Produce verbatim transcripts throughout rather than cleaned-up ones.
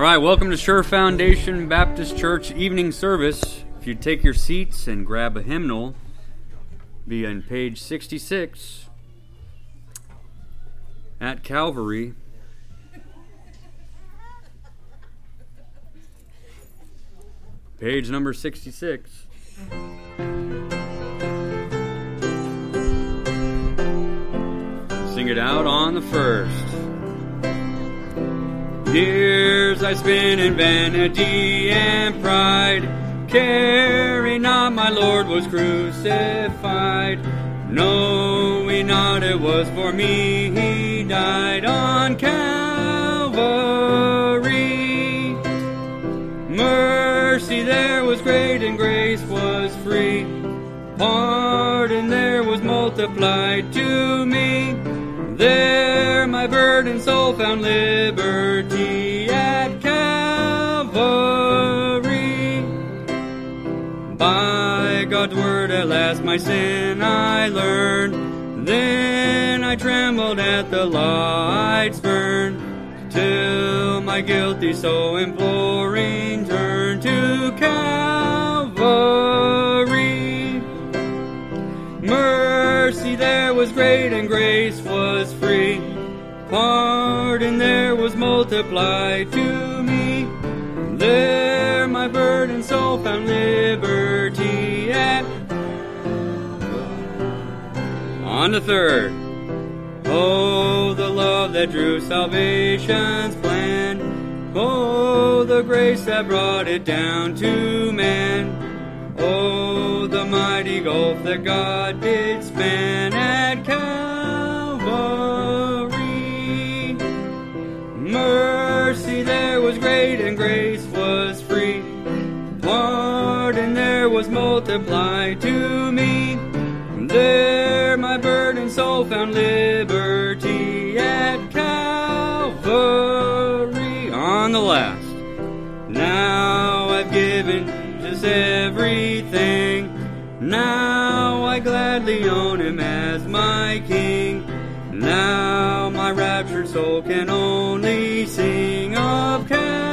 right, welcome to Sure Foundation Baptist Church evening service. If you take your seats and grab a hymnal, be on page sixty-six, At Calvary. Page number sixty-six. Sing it out on the first. Years I spent in vanity and pride, caring not my Lord was crucified, knowing not it was for me he died on Calvary. Mercy there was great and grace was free, pardon there was multiplied to me. There my burdened soul found liberty at Calvary. By God's word at last my sin I learned, then I trembled at the light spurned, till my guilty soul imploring turned to Calvary. Mercy there was great and grace was free, pardon there was multiplied to me. There my burdened soul found liberty at. On the third. Oh, the love that drew salvation's plan, oh, the grace that brought it down to man. Oh, the mighty gulf that God did span at Calvary. Mercy there was great and grace was free, pardon there was multiplied to me. There my burdened soul found liberty at Calvary. On the last. Now I've given Jesus everything, now I gladly own him as my king. Now my raptured soul can only sing of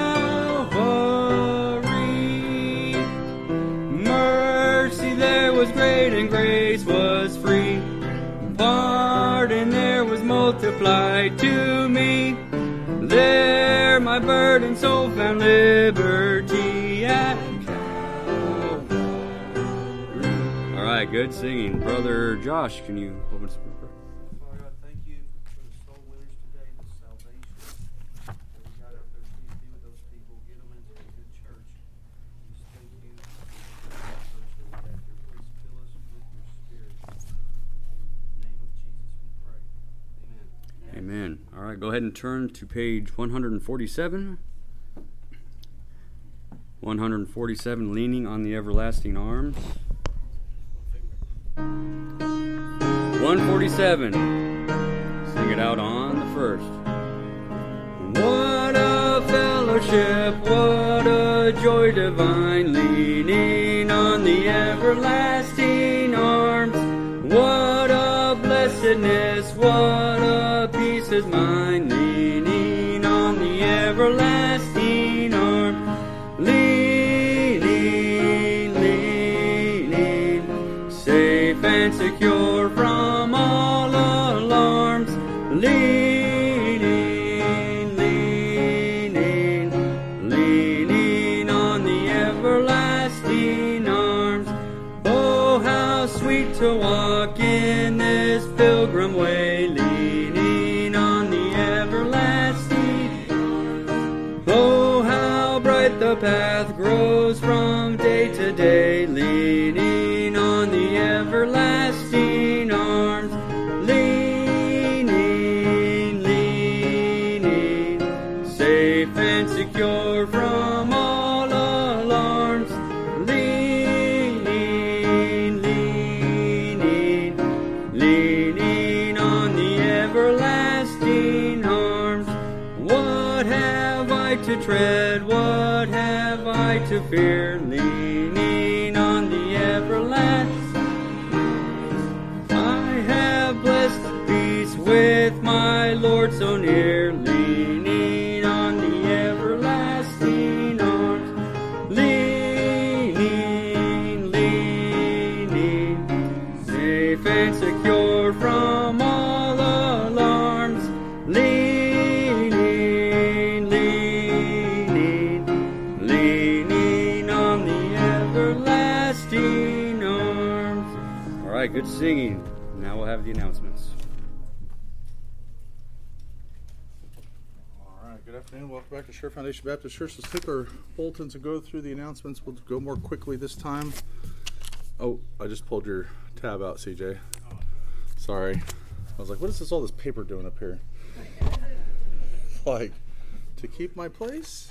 Calvary. Mercy there was great and grace was free, pardon there was multiplied to me. There my burdened soul found liberty at Calvary. All right, good singing. Brother Josh, can you open us in prayer? Father God, thank you for the soul winners today, the salvation. That we got out there, please be with those people, get them into a good church. Just thank you for the church that we have here. Please fill us with your spirit. In the name of Jesus we pray. Amen. Amen. All right, go ahead and turn to page one forty-seven. one forty-seven, Leaning on the Everlasting Arms. one forty-seven. Sing it out on the first. What a fellowship, what a joy divine, leaning on the everlasting arms. What a blessedness, what a peace is mine, leaning on the everlasting arms. Leaning, leaning, safe and secure from all alarms. Leaning, leaning, leaning on the everlasting arms. Oh, how sweet to walk in this pilgrim way, leaning on the everlasting arms. Oh, how bright the path grows from day to day, leaning on the everlasting arms. Leaning, leaning, safe and secure from all alarms. Leaning, leaning, leaning on the everlasting arms. What have I to tread? What have I to fear? Leaning on the everlasting. I have blessed peace with my Lord so near, leaning on the everlasting. right, good singing. Now we'll have the announcements. All right, good afternoon. Welcome back to Share Foundation Baptist Church. Let's take our bulletins and go through the announcements. We'll go more quickly this time. Oh, I just pulled your tab out, C J. Sorry. I was like, what is this all this paper doing up here? Like, to keep my place?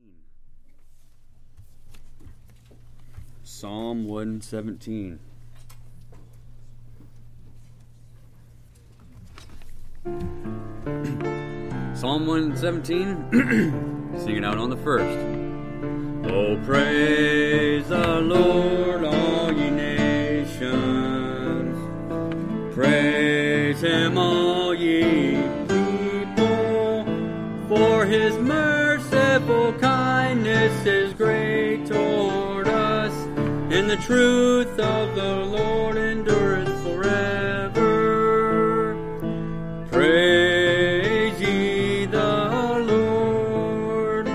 Psalm one seventeen. Psalm one seventeen, sing it out on the first. Oh, praise the Lord, all ye nations. Praise him, all ye people, for his merciful kindness is great toward us, and the truth of the Lord endureth forever. Praise ye the Lord.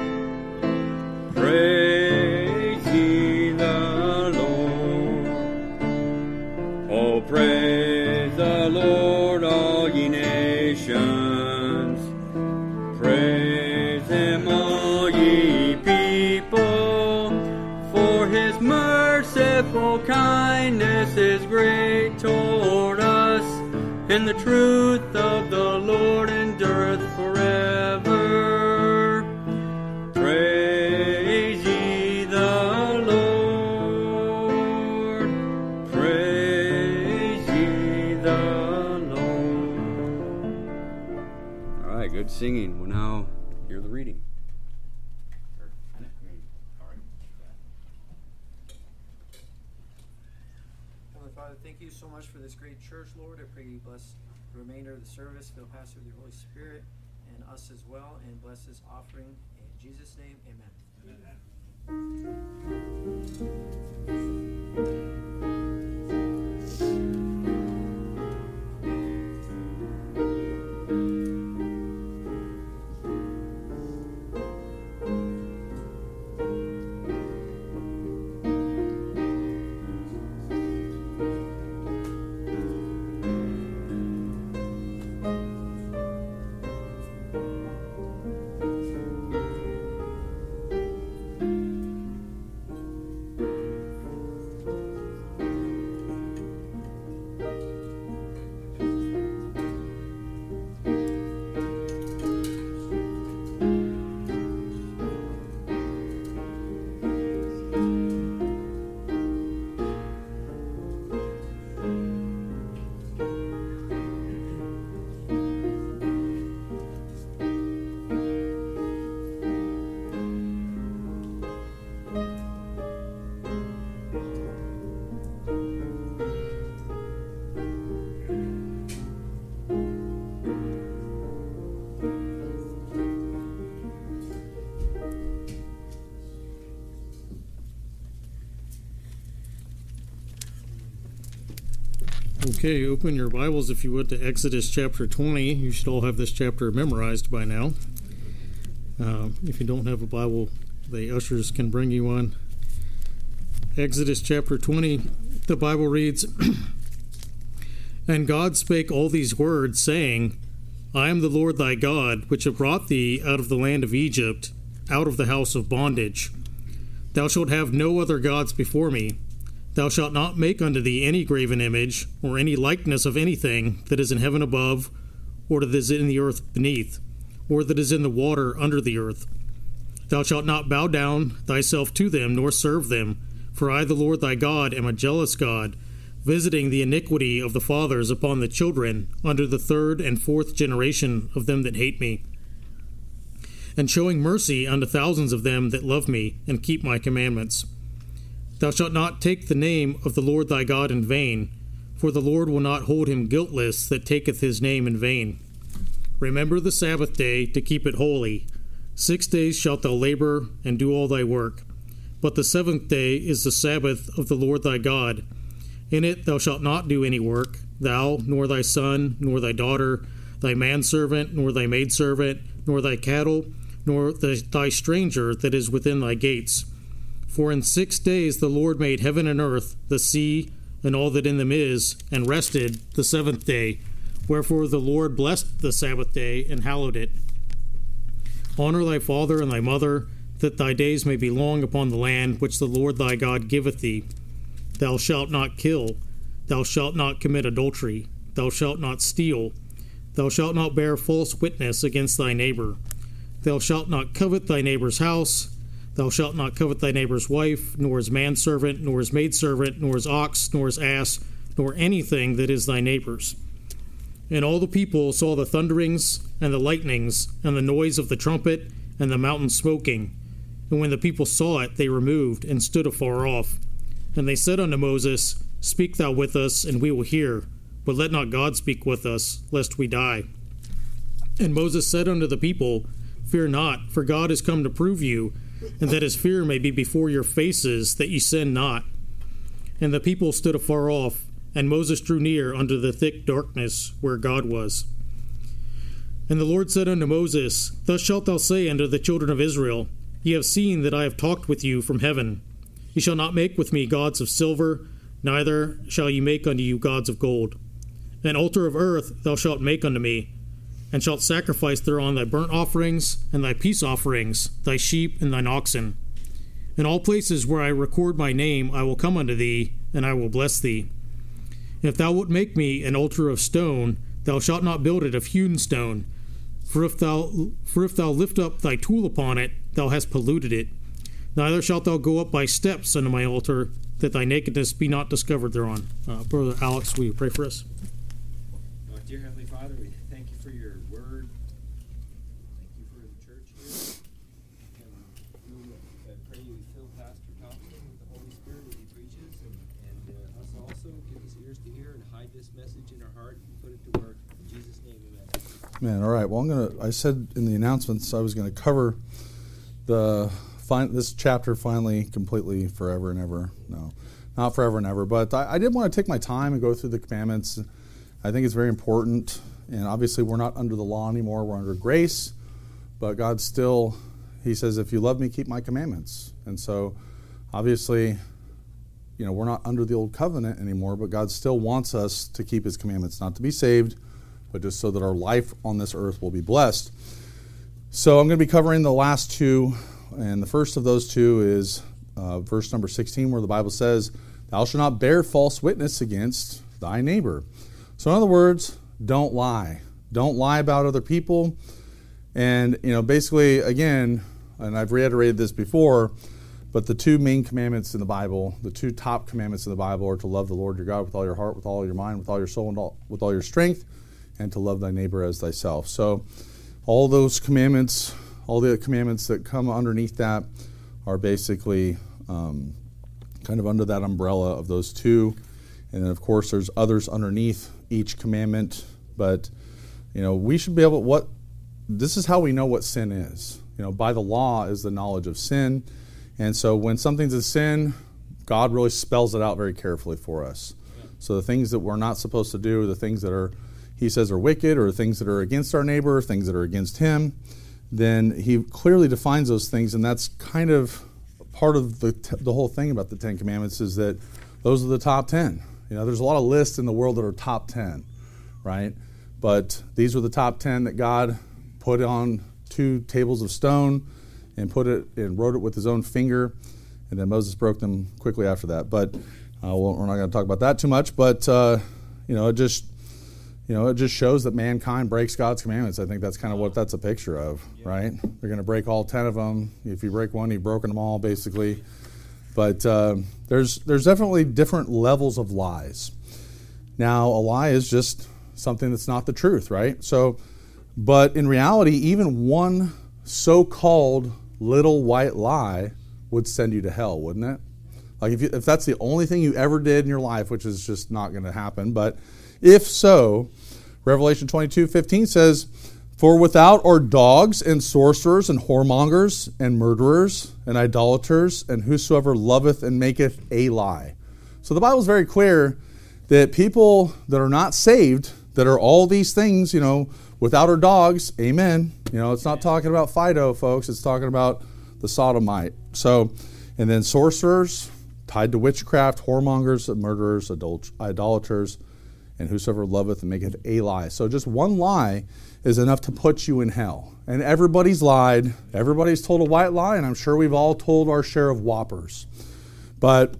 Praise ye the Lord. Oh, praise the Lord, all ye nations. Praise him, all ye people, for his merciful kindness is great toward us, and the truth of the Lord endureth forever. Praise ye the Lord. Praise ye the Lord. All right, good singing. We'll now hear the reading. Heavenly Father, thank you so much for this great church, Lord. I pray you bless the remainder of the service, fill Pastor with your Holy Spirit and us as well, and bless this offering. In Jesus' name, amen. Okay, open your Bibles, if you would, to Exodus chapter twenty. You should all have this chapter memorized by now. Uh, if you don't have a Bible, the ushers can bring you one. Exodus chapter twenty, the Bible reads, And God spake all these words, saying, I am the Lord thy God, which have brought thee out of the land of Egypt, out of the house of bondage. Thou shalt have no other gods before me. Thou shalt not make unto thee any graven image, or any likeness of anything that is in heaven above, or that is in the earth beneath, or that is in the water under the earth. Thou shalt not bow down thyself to them, nor serve them. For I, the Lord thy God, am a jealous God, visiting the iniquity of the fathers upon the children, unto the third and fourth generation of them that hate me, and showing mercy unto thousands of them that love me, and keep my commandments. Thou shalt not take the name of the Lord thy God in vain, for the Lord will not hold him guiltless that taketh his name in vain. Remember the Sabbath day to keep it holy. Six days shalt thou labor and do all thy work. But the seventh day is the Sabbath of the Lord thy God. In it thou shalt not do any work, thou, nor thy son, nor thy daughter, thy manservant, nor thy maidservant, nor thy cattle, nor the, thy stranger that is within thy gates. For in six days the Lord made heaven and earth, the sea, and all that in them is, and rested the seventh day. Wherefore the Lord blessed the Sabbath day, and hallowed it. Honor thy father and thy mother, that thy days may be long upon the land which the Lord thy God giveth thee. Thou shalt not kill. Thou shalt not commit adultery. Thou shalt not steal. Thou shalt not bear false witness against thy neighbor. Thou shalt not covet thy neighbor's house. Thou shalt not covet thy neighbor's wife, nor his manservant, nor his maidservant, nor his ox, nor his ass, nor anything that is thy neighbor's. And all the people saw the thunderings, and the lightnings, and the noise of the trumpet, and the mountain smoking. And when the people saw it, they removed, and stood afar off. And they said unto Moses, Speak thou with us, and we will hear. But let not God speak with us, lest we die. And Moses said unto the people, Fear not, for God is come to prove you, and that his fear may be before your faces, that ye sin not. And the people stood afar off, and Moses drew near unto the thick darkness where God was. And the Lord said unto Moses, Thus shalt thou say unto the children of Israel, Ye have seen that I have talked with you from heaven. Ye shall not make with me gods of silver, neither shall ye make unto you gods of gold. An altar of earth thou shalt make unto me, and shalt sacrifice thereon thy burnt offerings, and thy peace offerings, thy sheep, and thine oxen. In all places where I record my name I will come unto thee, and I will bless thee. If thou wilt make me an altar of stone, thou shalt not build it of hewn stone. For if thou for if thou lift up thy tool upon it, thou hast polluted it. Neither shalt thou go up by steps unto my altar, that thy nakedness be not discovered thereon. Uh, Brother Alex, will you pray for us? Uh, dear Heavenly Father, we thank you for your word. Thank you for the church here. And we uh, pray you fill Pastor Thompson with the Holy Spirit as he preaches, and, and uh, us also. Give us ears to hear and hide this message in our heart and put it to work. In Jesus' name, amen. Man, all right. Well, I'm gonna. I said in the announcements I was going to cover the fin- this chapter finally, completely, forever and ever. No, not forever and ever. But I, I did want to take my time and go through the commandments. I think it's very important. And obviously, we're not under the law anymore. We're under grace. But God still, He says, "If you love me, keep my commandments." And so, obviously, you know, we're not under the old covenant anymore. But God still wants us to keep His commandments, not to be saved, but just so that our life on this earth will be blessed. So I'm going to be covering the last two, and the first of those two is uh, verse number sixteen, where the Bible says, "Thou shalt not bear false witness against thy neighbor." So in other words, don't lie. Don't lie about other people. And, you know, basically, again, and I've reiterated this before, but the two main commandments in the Bible, the two top commandments in the Bible are to love the Lord your God with all your heart, with all your mind, with all your soul, and all, with all your strength, and to love thy neighbor as thyself. So all those commandments, all the commandments that come underneath that are basically um, kind of under that umbrella of those two. And then, of course, there's others underneath each commandment. But, you know, we should be able, what, this is how we know what sin is. You know, by the law is the knowledge of sin. And so when something's a sin, God really spells it out very carefully for us. So the things that we're not supposed to do, the things that are, He says, are wicked, or things that are against our neighbor, things that are against him, then He clearly defines those things. And that's kind of part of the t- the whole thing about the Ten Commandments, is that those are the top ten. You know, there's a lot of lists in the world that are top ten, right? But these were the top ten that God put on two tables of stone and put it and wrote it with His own finger. And then Moses broke them quickly after that. But uh, well, we're not going to talk about that too much. But, uh, you know, it just... You know, it just shows that mankind breaks God's commandments. I think that's kind of what that's a picture of, right? They're going to break all ten of them. If you break one, you've broken them all, basically. But uh, there's there's definitely different levels of lies. Now, a lie is just something that's not the truth, right? So, but in reality, even one so-called little white lie would send you to hell, wouldn't it? Like if you, if that's the only thing you ever did in your life, which is just not going to happen, but if so, Revelation twenty-two fifteen says, "For without are dogs and sorcerers and whoremongers and murderers and idolaters and whosoever loveth and maketh a lie." So the Bible is very clear that people that are not saved, that are all these things, you know, without are dogs, amen. You know, it's not talking about Fido, folks. It's talking about the sodomite. So, and then sorcerers, tied to witchcraft, whoremongers, murderers, adult, idolaters, and whosoever loveth and maketh a lie. So just one lie is enough to put you in hell. And everybody's lied. Everybody's told a white lie, and I'm sure we've all told our share of whoppers. But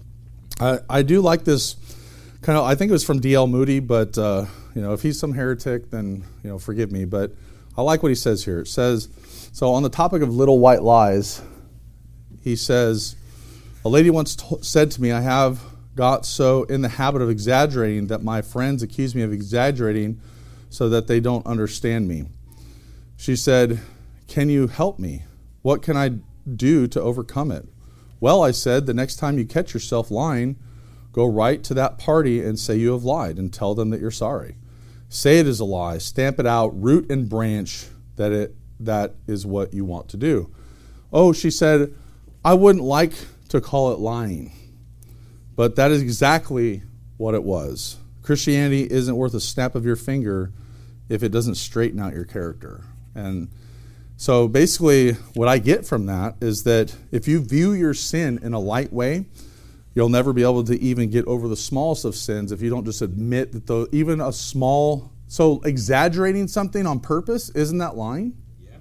I, I do like this kind of, I think it was from D L Moody, but uh, you know, if he's some heretic, then you know, forgive me. But I like what he says here. It says, so on the topic of little white lies, he says, a lady once t- said to me, I have got so in the habit of exaggerating that my friends accuse me of exaggerating so that they don't understand me. She said, can you help me? What can I do to overcome it? Well, I said, the next time you catch yourself lying, go right to that party and say you have lied and tell them that you're sorry. Say it is a lie. Stamp it out, root and branch that it that is what you want to do. Oh, she said, I wouldn't like to call it lying, but that is exactly what it was. Christianity isn't worth a snap of your finger if it doesn't straighten out your character. And so basically what I get from that is that if you view your sin in a light way, you'll never be able to even get over the smallest of sins if you don't just admit that the, even a small, so exaggerating something on purpose, isn't that lying? Yeah.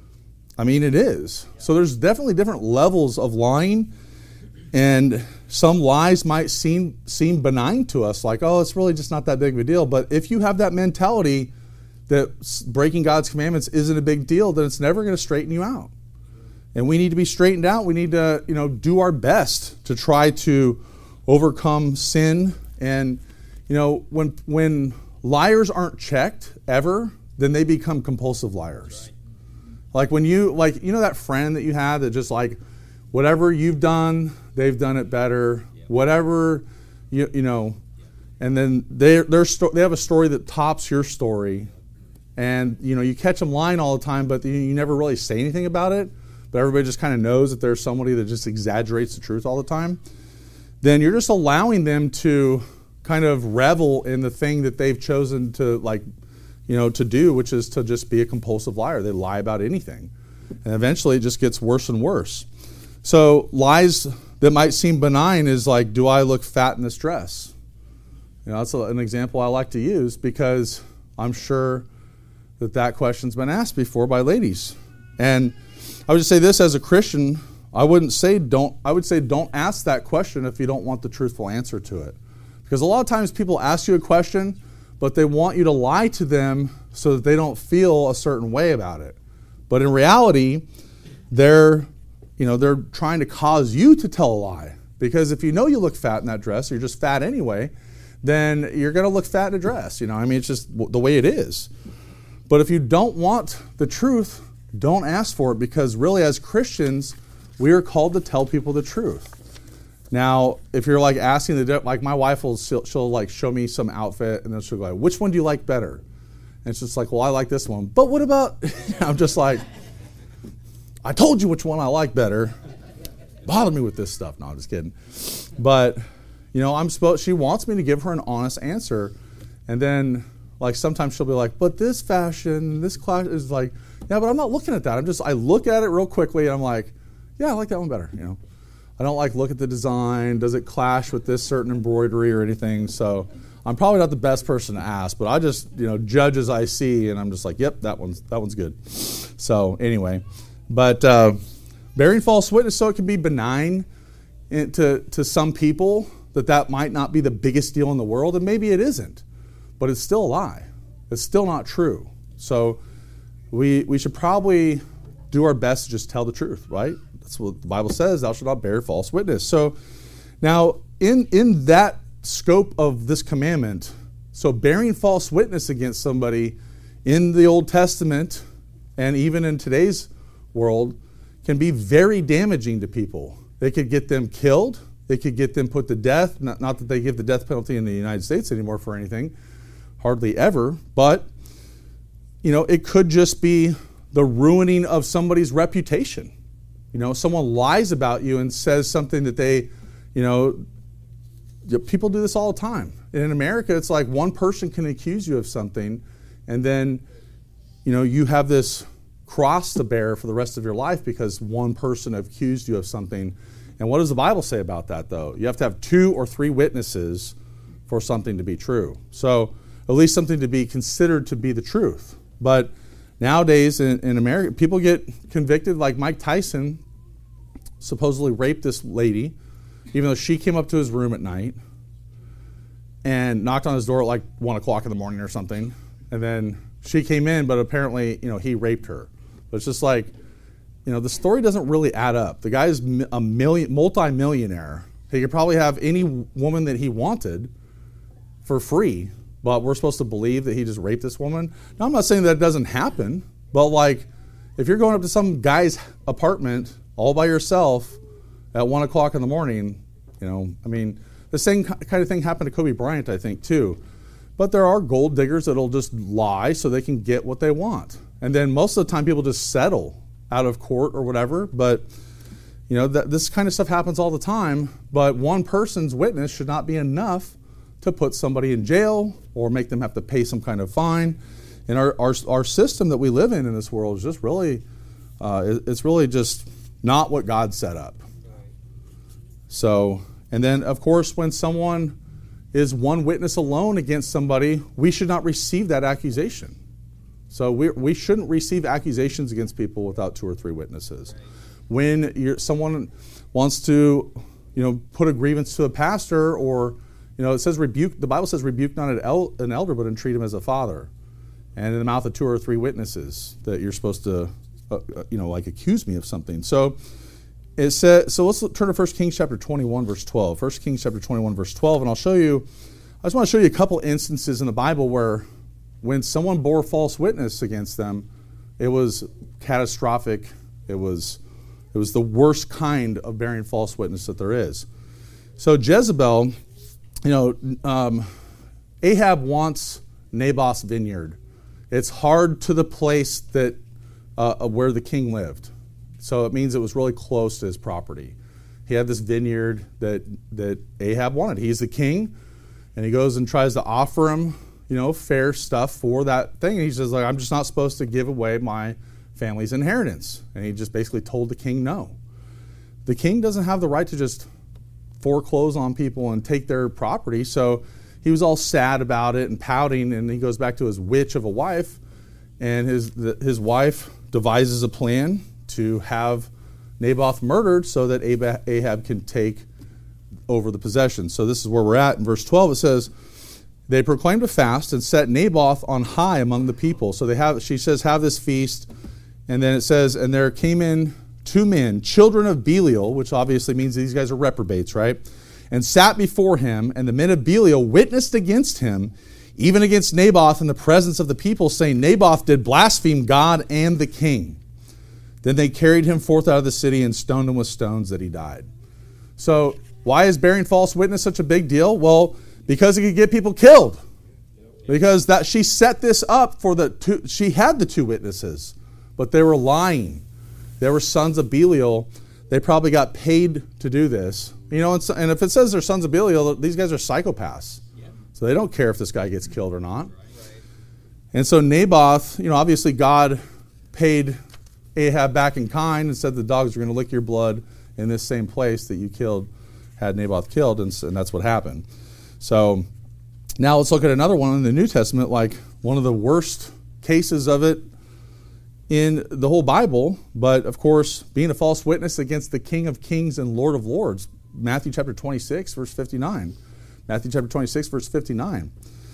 I mean, it is. Yeah. So there's definitely different levels of lying, and some lies might seem seem benign to us, like, oh, it's really just not that big of a deal. But if you have that mentality that breaking God's commandments isn't a big deal, then it's never going to straighten you out. And we need to be straightened out. We need to, you know, do our best to try to overcome sin. And, you know, when when liars aren't checked ever, then they become compulsive liars. Right. Like when you, like, you know that friend that you have that just like, whatever you've done, they've done it better. Yep. Whatever, you you know, yep. And then they they're sto- they have a story that tops your story. And, you know, you catch them lying all the time, but you, you never really say anything about it. But everybody just kind of knows that there's somebody that just exaggerates the truth all the time, then you're just allowing them to kind of revel in the thing that they've chosen to, like, you know, to do, which is to just be a compulsive liar. They lie about anything. And eventually it just gets worse and worse. So lies that might seem benign is like, do I look fat in this dress? You know, that's a, an example I like to use because I'm sure that that question's been asked before by ladies. And I would just say this, as a Christian, I wouldn't say don't, I would say don't ask that question if you don't want the truthful answer to it. Because a lot of times people ask you a question, but they want you to lie to them so that they don't feel a certain way about it. But in reality, they're, you know, they're trying to cause you to tell a lie. Because if you know you look fat in that dress, or you're just fat anyway, then you're going to look fat in a dress. You know, I mean, it's just the way it is. But if you don't want the truth, don't ask for it, because really as Christians, we are called to tell people the truth. Now, if you're like asking the, like my wife will, she'll, she'll like show me some outfit and then she'll go, like, which one do you like better? And it's just like, well, I like this one. But what about, I'm just like, I told you which one I like better. Bother me with this stuff. No, I'm just kidding. But, you know, I'm supposed, she wants me to give her an honest answer. And then, like, sometimes she'll be like, but this fashion, this class is like, yeah, but I'm not looking at that. I'm just, I look at it real quickly and I'm like, yeah, I like that one better, you know. I don't like look at the design. Does it clash with this certain embroidery or anything? So I'm probably not the best person to ask, but I just, you know, judge as I see, and I'm just like, yep, that one's that one's good. So anyway, but uh, bearing false witness, so it can be benign in, to to some people, that that might not be the biggest deal in the world, and maybe it isn't, but it's still a lie. It's still not true. So we we should probably do our best to just tell the truth, right? That's what the Bible says, thou shalt not bear false witness. So now in, in that scope of this commandment, so bearing false witness against somebody in the Old Testament and even in today's world can be very damaging to people. They could get them killed. They could get them put to death. Not, not that they give the death penalty in the United States anymore for anything, hardly ever, but you know, it could just be the ruining of somebody's reputation. You know, someone lies about you and says something that they, you know, people do this all the time. And in America, it's like one person can accuse you of something, and then, you know, you have this cross to bear for the rest of your life because one person accused you of something. And what does the Bible say about that, though? You have to have two or three witnesses for something to be true. So at least something to be considered to be the truth. But nowadays in, in America, people get convicted, like Mike Tyson supposedly raped this lady, even though she came up to his room at night and knocked on his door at like one o'clock in the morning or something. And then she came in, but apparently, you know, he raped her. But it's just like, you know, the story doesn't really add up. The guy's a million, multi-millionaire. He could probably have any woman that he wanted for free, but we're supposed to believe that he just raped this woman. Now, I'm not saying that it doesn't happen, but like, if you're going up to some guy's apartment all by yourself at one o'clock in the morning, you know, I mean, the same kind of thing happened to Kobe Bryant, I think, too. But there are gold diggers that'll just lie so they can get what they want. And then most of the time people just settle out of court or whatever. But, you know, that, this kind of stuff happens all the time. But one person's witness should not be enough to put somebody in jail or make them have to pay some kind of fine. And our our, our system that we live in in this world is just really, uh, it, it's really just not what God set up. So, and then, of course, when someone is one witness alone against somebody, we should not receive that accusation. So we we shouldn't receive accusations against people without two or three witnesses. Right. When you're, someone wants to, you know, put a grievance to a pastor, or, you know, it says rebuke. The Bible says rebuke not an, el, an elder, but entreat him as a father. And in the mouth of two or three witnesses, that you're supposed to, uh, you know, like accuse me of something. So it says. So let's turn to First Kings chapter twenty-one, verse twelve. First Kings chapter twenty-one, verse twelve, and I'll show you. I just want to show you a couple instances in the Bible where, when someone bore false witness against them, it was catastrophic. It was, it was the worst kind of bearing false witness that there is. So Jezebel, you know, um, Ahab wants Naboth's vineyard. It's hard to the place that uh, where the king lived. So it means it was really close to his property. He had this vineyard that, that Ahab wanted. He's the king, and he goes and tries to offer him, you know, fair stuff for that thing. And he says, like, I'm just not supposed to give away my family's inheritance. And he just basically told the king no. The king doesn't have the right to just foreclose on people and take their property. So he was all sad about it and pouting, and he goes back to his witch of a wife, and his the, his wife devises a plan to have Naboth murdered so that Ahab can take over the possession. So this is where we're at. In verse twelve, it says, they proclaimed a fast and set Naboth on high among the people. So they have, she says, have this feast. And then it says, and there came in two men, children of Belial, which obviously means these guys are reprobates, right? And sat before him, and the men of Belial witnessed against him, even against Naboth in the presence of the people, saying, Naboth did blaspheme God and the king. Then they carried him forth out of the city and stoned him with stones that he died. So why is bearing false witness such a big deal? Well, because it could get people killed. Because that she set this up for the two, she had the two witnesses, but they were lying. They were sons of Belial. They probably got paid to do this. You know, and, so, and if it says they're sons of Belial, these guys are psychopaths. Yeah. So they don't care if this guy gets killed or not. Right. And so Naboth, you know, obviously God paid Ahab back in kind and said the dogs are going to lick your blood in this same place that you killed, had Naboth killed, and, and that's what happened. So now let's look at another one in the New Testament, like one of the worst cases of it in the whole Bible, but of course, being a false witness against the King of Kings and Lord of Lords. Matthew chapter twenty-six, verse fifty-nine. Matthew chapter twenty-six, verse fifty-nine.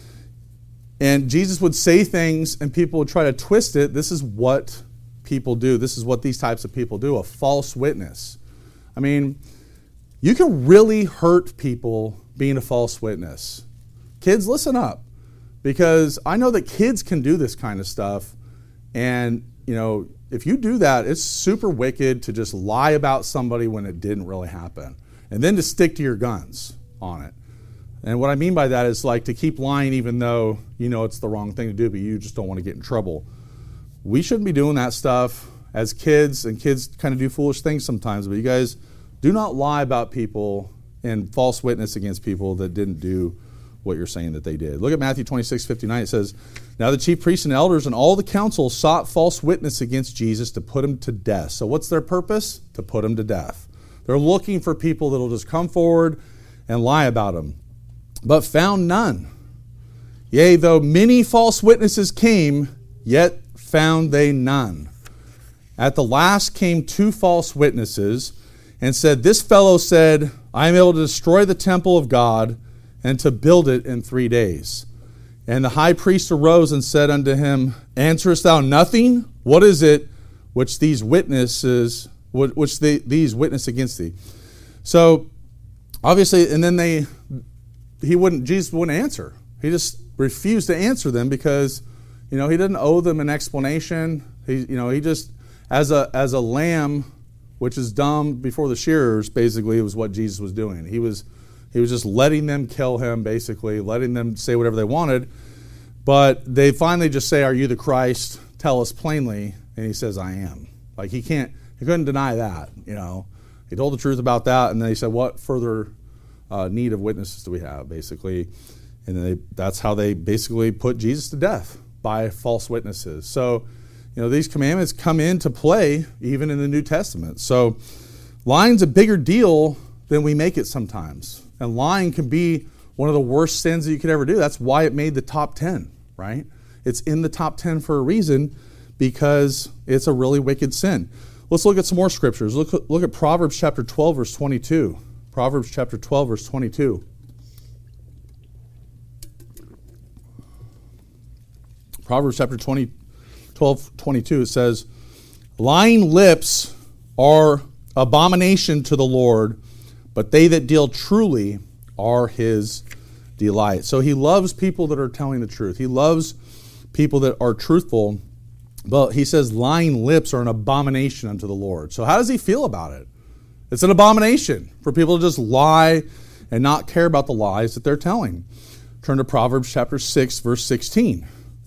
And Jesus would say things and people would try to twist it. This is what people do. This is what these types of people do, a false witness. I mean, you can really hurt people being a false witness. Kids, listen up, because I know that kids can do this kind of stuff, and you know, if you do that, it's super wicked to just lie about somebody when it didn't really happen, and then to stick to your guns on it. And what I mean by that is like to keep lying even though you know it's the wrong thing to do, but you just don't want to get in trouble. We shouldn't be doing that stuff as kids, and kids kind of do foolish things sometimes, but you guys do not lie about people and false witness against people that didn't do what you're saying that they did. Look at Matthew twenty-six fifty-nine. It says, now the chief priests and elders and all the council sought false witness against Jesus to put him to death. So what's their purpose? To put him to death. They're looking for people that will just come forward and lie about him, but found none. Yea, though many false witnesses came, yet found they none. At the last came two false witnesses and said, this fellow said, I am able to destroy the temple of God and to build it in three days. And the high priest arose and said unto him, answerest thou nothing? What is it which these witnesses, which they, these witness against thee. So, obviously, and then they, he wouldn't, Jesus wouldn't answer. He just refused to answer them because, you know, he didn't owe them an explanation. He, you know, he just, as a as a lamb, which is dumb before the shearers, basically, was what Jesus was doing. He was, he was just letting them kill him, basically, letting them say whatever they wanted. But they finally just say, "Are you the Christ? Tell us plainly." And he says, "I am." Like he can't, he couldn't deny that. You know, he told the truth about that, and then he said, "What further uh, need of witnesses do we have?" Basically, and then they, that's how they basically put Jesus to death, by false witnesses. So, you know, these commandments come into play even in the New Testament. So, lying's a bigger deal than we make it sometimes, and lying can be one of the worst sins that you could ever do. That's why it made the top ten, right? It's in the top ten for a reason, because it's a really wicked sin. Let's look at some more scriptures. Look, look at Proverbs chapter twelve, verse twenty-two. Proverbs chapter twelve, verse twenty-two. Proverbs chapter twenty, twelve, twenty-two, it says, "Lying lips are abomination to the Lord, but they that deal truly are his delight." So he loves people that are telling the truth. He loves people that are truthful. But he says lying lips are an abomination unto the Lord. So how does he feel about it? It's an abomination for people to just lie and not care about the lies that they're telling. Turn to Proverbs chapter six, verse sixteen.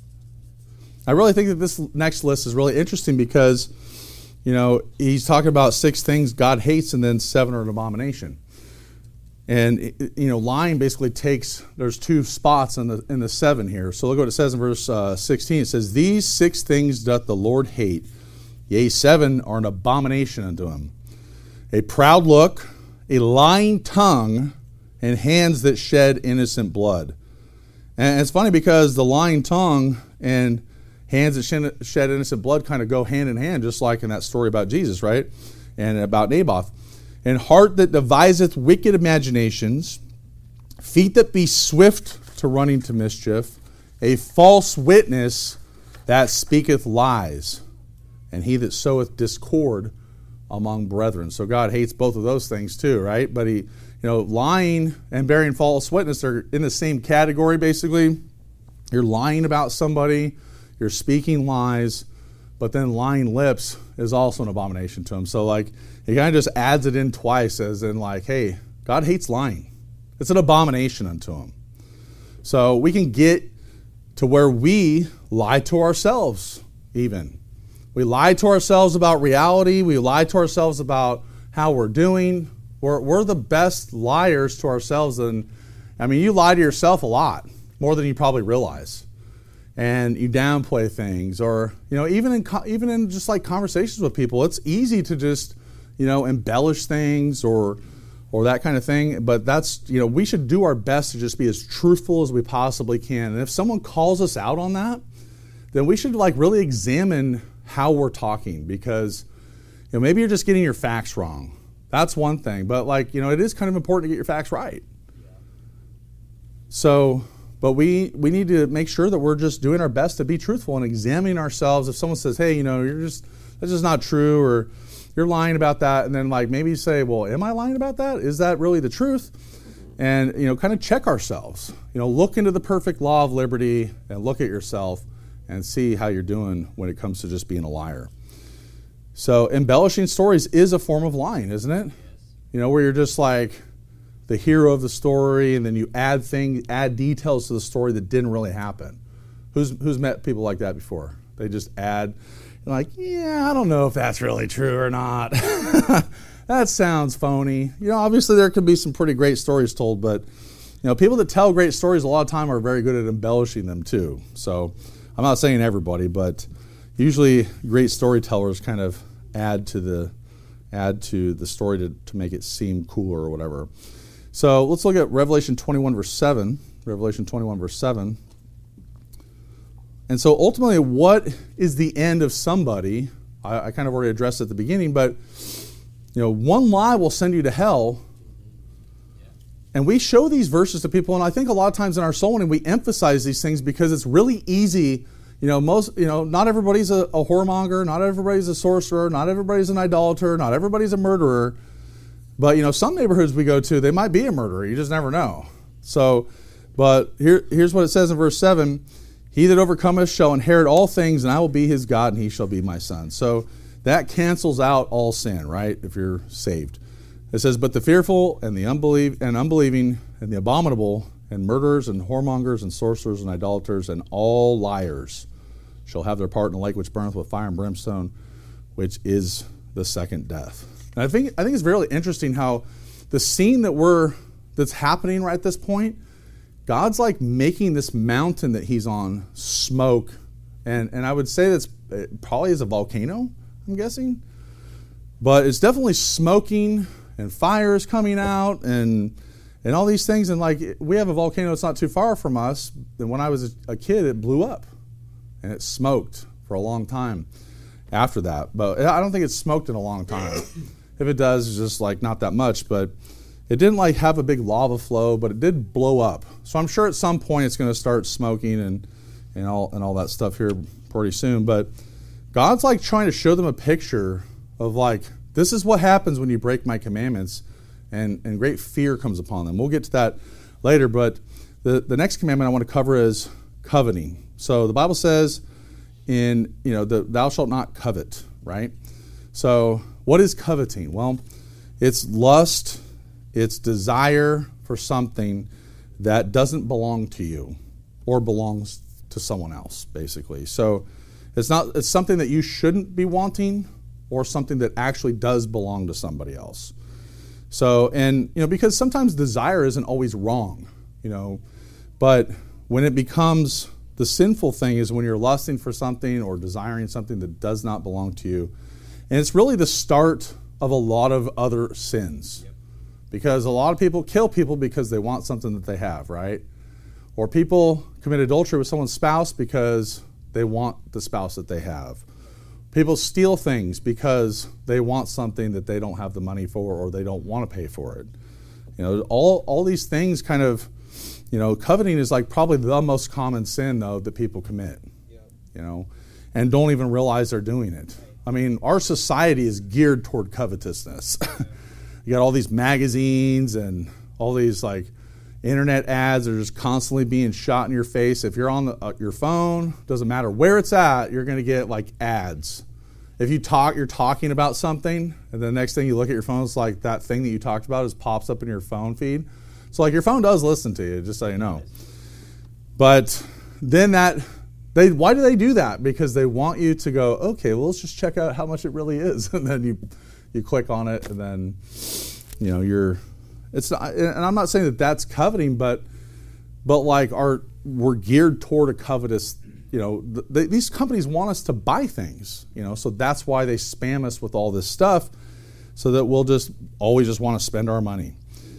I really think that this next list is really interesting because, you know, he's talking about six things God hates and then seven are an abomination. And, you know, lying basically takes, there's two spots in the in the seven here. So look what it says in verse uh, sixteen. It says, "These six things doth the Lord hate, yea, seven are an abomination unto him. A proud look, a lying tongue, and hands that shed innocent blood." And it's funny because the lying tongue and hands that shed innocent blood kind of go hand in hand, just like in that story about Jesus, right? And about Naboth. "And heart that deviseth wicked imaginations, feet that be swift to running to mischief, a false witness that speaketh lies, and he that soweth discord among brethren." So God hates both of those things too, right? But he, you know, lying and bearing false witness are in the same category, basically. You're lying about somebody, you're speaking lies, but then lying lips is also an abomination to him. So like, he kind of just adds it in twice as in like, hey, God hates lying. It's an abomination unto him. So we can get to where we lie to ourselves even. We lie to ourselves about reality. We lie to ourselves about how we're doing. We're, we're the best liars to ourselves. And I mean, you lie to yourself a lot, more than you probably realize. And you downplay things, or, you know, even in even in just like conversations with people, it's easy to just, you know, embellish things or or that kind of thing. But that's, you know, we should do our best to just be as truthful as we possibly can. And if someone calls us out on that, then we should like really examine how we're talking, because, you know, maybe you're just getting your facts wrong. That's one thing. But like, you know, it is kind of important to get your facts right. So, but we, we need to make sure that we're just doing our best to be truthful and examining ourselves. If someone says, hey, you know, you're just, that's just not true, or you're lying about that, and then like maybe you say, well, am I lying about that? Is that really the truth? And, you know, kind of check ourselves. You know, look into the perfect law of liberty and look at yourself and see how you're doing when it comes to just being a liar. So embellishing stories is a form of lying, isn't it? Yes. You know, where you're just like the hero of the story, and then you add things, add details to the story that didn't really happen. Who's who's met people like that before? They just add, like, yeah, I don't know if that's really true or not. That sounds phony. You know, obviously there could be some pretty great stories told, but, you know, people that tell great stories a lot of time are very good at embellishing them too. So I'm not saying everybody, but usually great storytellers kind of add to the add to the story to, to make it seem cooler or whatever. So let's look at Revelation twenty-one, verse seven. Revelation twenty-one, verse seven. And so ultimately, what is the end of somebody? I, I kind of already addressed it at the beginning, but, you know, one lie will send you to hell. And we show these verses to people, and I think a lot of times in our soul winning, we emphasize these things because it's really easy, you know, most, you know, not everybody's a, a whoremonger, not everybody's a sorcerer, not everybody's an idolater, not everybody's a murderer. But, you know, some neighborhoods we go to, they might be a murderer. You just never know. So, but here, here's what it says in verse seven. He that overcometh shall inherit all things, and I will be his God, and he shall be my son. So that cancels out all sin, right, if you're saved. It says, but the fearful and the unbelief and unbelieving and the abominable and murderers and whoremongers and sorcerers and idolaters and all liars shall have their part in the lake which burneth with fire and brimstone, which is the second death. And I think I think it's very interesting how the scene that we're that's happening right at this point, God's like making this mountain that he's on smoke, and and I would say that's it probably is a volcano, I'm guessing, but it's definitely smoking and fire is coming out and and all these things. And like we have a volcano that's not too far from us. And when I was a kid, it blew up and it smoked for a long time after that. But I don't think it's smoked in a long time. If it does, it's just like not that much. But it didn't like have a big lava flow, but it did blow up. So I'm sure at some point it's going to start smoking and and all and all that stuff here pretty soon. But God's like trying to show them a picture of like, this is what happens when you break my commandments, and, and great fear comes upon them. We'll get to that later, but the, the next commandment I want to cover is coveting. So the Bible says in, you know, the, thou shalt not covet, right? So what is coveting? Well, it's lust, it's desire for something that doesn't belong to you or belongs to someone else, basically. So it's not it's something that you shouldn't be wanting, or something that actually does belong to somebody else. So, and, you know, because sometimes desire isn't always wrong, you know, but when it becomes the sinful thing is when you're lusting for something or desiring something that does not belong to you. And it's really the start of a lot of other sins. Yep. Because a lot of people kill people because they want something that they have, right? Or people commit adultery with someone's spouse because they want the spouse that they have. People steal things because they want something that they don't have the money for, or they don't want to pay for it. You know, all all these things kind of, you know, coveting is like probably the most common sin though that people commit. Yeah. You know, and don't even realize they're doing it. I mean, our society is geared toward covetousness. You got all these magazines and all these like internet ads that are just constantly being shot in your face. If you're on the, uh, your phone, doesn't matter where it's at, you're going to get like ads. If you talk, you're talking about something, and the next thing you look at your phone, it's like that thing that you talked about is pops up in your phone feed. So like your phone does listen to you, just so you know. But then that, they why do they do that? Because they want you to go, okay, well, let's just check out how much it really is. And then you you click on it, and then, you know, you're, it's not, and I'm not saying that that's coveting, but but like our, we're geared toward a covetous. You know, th- these companies want us to buy things, you know, so that's why they spam us with all this stuff, so that we'll just always just want to spend our money.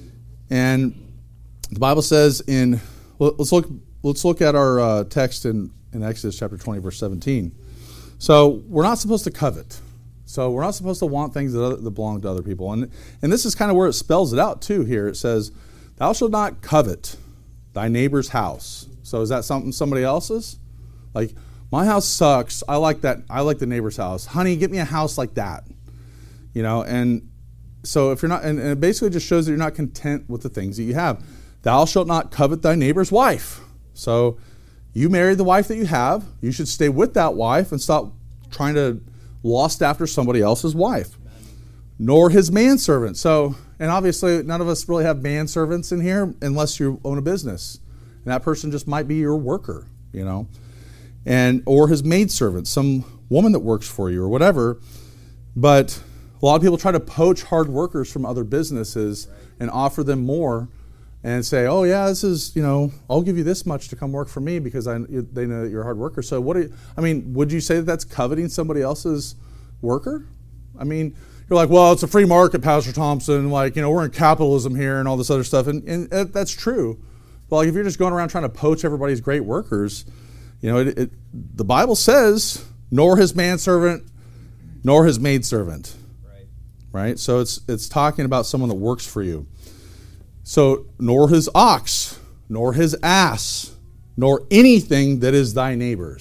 And the Bible says in, well, let's look let's look at our uh, text in, in Exodus chapter twenty, verse seventeen. So we're not supposed to covet. So we're not supposed to want things that, other, that belong to other people. And, and this is kind of where it spells it out too here. It says, thou shalt not covet thy neighbor's house. So is that something somebody else's? Like, my house sucks. I like that. I like the neighbor's house. Honey, get me a house like that. You know, and so if you're not, and, and it basically just shows that you're not content with the things that you have. Thou shalt not covet thy neighbor's wife. So you marry the wife that you have. You should stay with that wife and stop trying to lust after somebody else's wife. Nor his manservant. So, and obviously none of us really have manservants in here unless you own a business. And that person just might be your worker, you know. And or his maidservant, some woman that works for you or whatever. But a lot of people try to poach hard workers from other businesses and offer them more and say, oh yeah, this is, you know, I'll give you this much to come work for me because I, they know that you're a hard worker. So what do you, I mean, would you say that that's coveting somebody else's worker? I mean, you're like, well, it's a free market, Pastor Thompson. Like, you know, we're in capitalism here and all this other stuff. And, and that's true. But like if you're just going around trying to poach everybody's great workers, you know, it, it, the Bible says, nor his manservant, nor his maidservant. Right. Right? So it's it's talking about someone that works for you. So, nor his ox, nor his ass, nor anything that is thy neighbor's.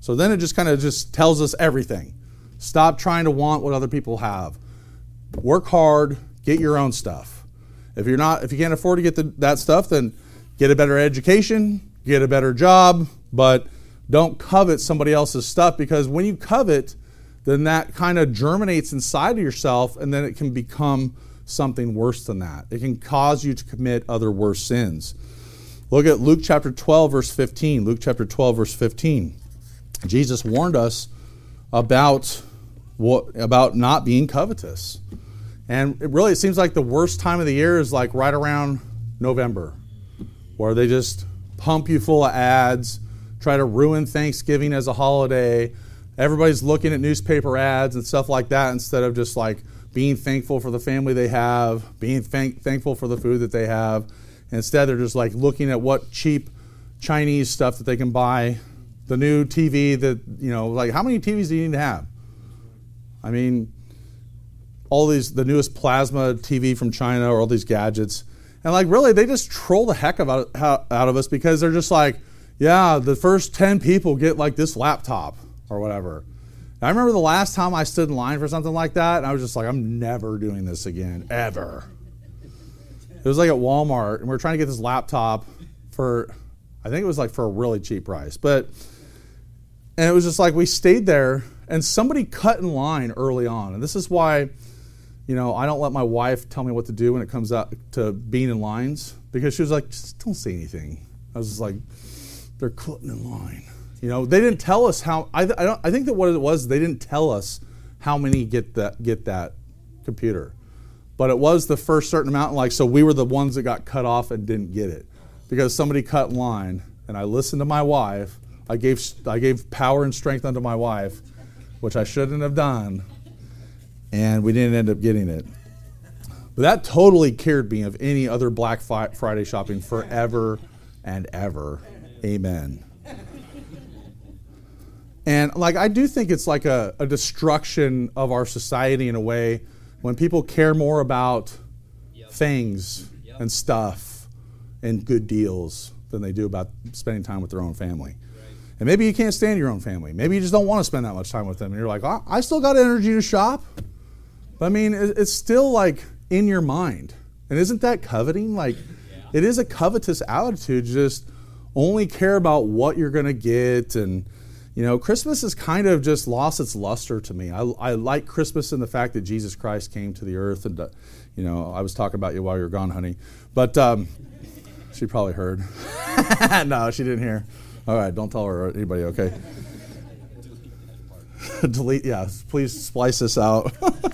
So then it just kind of just tells us everything. Stop trying to want what other people have. Work hard, get your own stuff. If you're not, if you can't afford to get the, that stuff, then get a better education, get a better job, but don't covet somebody else's stuff, because when you covet, then that kind of germinates inside of yourself, and then it can become something worse than that. It can cause you to commit other worse sins. Look at Luke chapter twelve, verse fifteen. Luke chapter twelve, verse fifteen. Jesus warned us about what about not being covetous. And it really, it seems like the worst time of the year is like right around November, where they just pump you full of ads, try to ruin Thanksgiving as a holiday. Everybody's looking at newspaper ads and stuff like that instead of just like being thankful for the family they have, being thank- thankful for the food that they have. Instead, they're just like looking at what cheap Chinese stuff that they can buy, the new T V that, you know, like how many T Vs do you need to have? I mean, all these, the newest plasma T V from China, or all these gadgets. And like really, they just troll the heck about, out of us, because they're just like, yeah, the first ten people get like this laptop or whatever. And I remember the last time I stood in line for something like that, and I was just like, I'm never doing this again, ever. It was like at Walmart, and we were trying to get this laptop for, I think it was like for a really cheap price. But, and it was just like, we stayed there, and somebody cut in line early on. And this is why, you know, I don't let my wife tell me what to do when it comes out to being in lines, because she was like, just don't say anything. I was just like, they're cutting in line. You know, they didn't tell us how, I, I, don't, I think that what it was, they didn't tell us how many get that, get that computer. But it was the first certain amount, like, so we were the ones that got cut off and didn't get it because somebody cut in line. And I listened to my wife. I gave I gave power and strength unto my wife, which I shouldn't have done, and we didn't end up getting it. But that totally cured me of any other Black Friday shopping forever and ever. Amen. And like, I do think it's like a, a destruction of our society in a way, when people care more about yep. things yep. and stuff and good deals than they do about spending time with their own family. Right. And maybe you can't stand your own family. Maybe you just don't want to spend that much time with them. And you're like, oh, I still got energy to shop. But I mean, it's still like in your mind. And isn't that coveting? Like, yeah. it is a covetous attitude, just only care about what you're going to get. And, you know, Christmas has kind of just lost its luster to me. I, I like Christmas in the fact that Jesus Christ came to the earth. And, uh, you know, I was talking about you while you were gone, honey. But um, she probably heard. No, she didn't hear. All right, don't tell her or anybody, okay? Delete, yeah, please splice this out.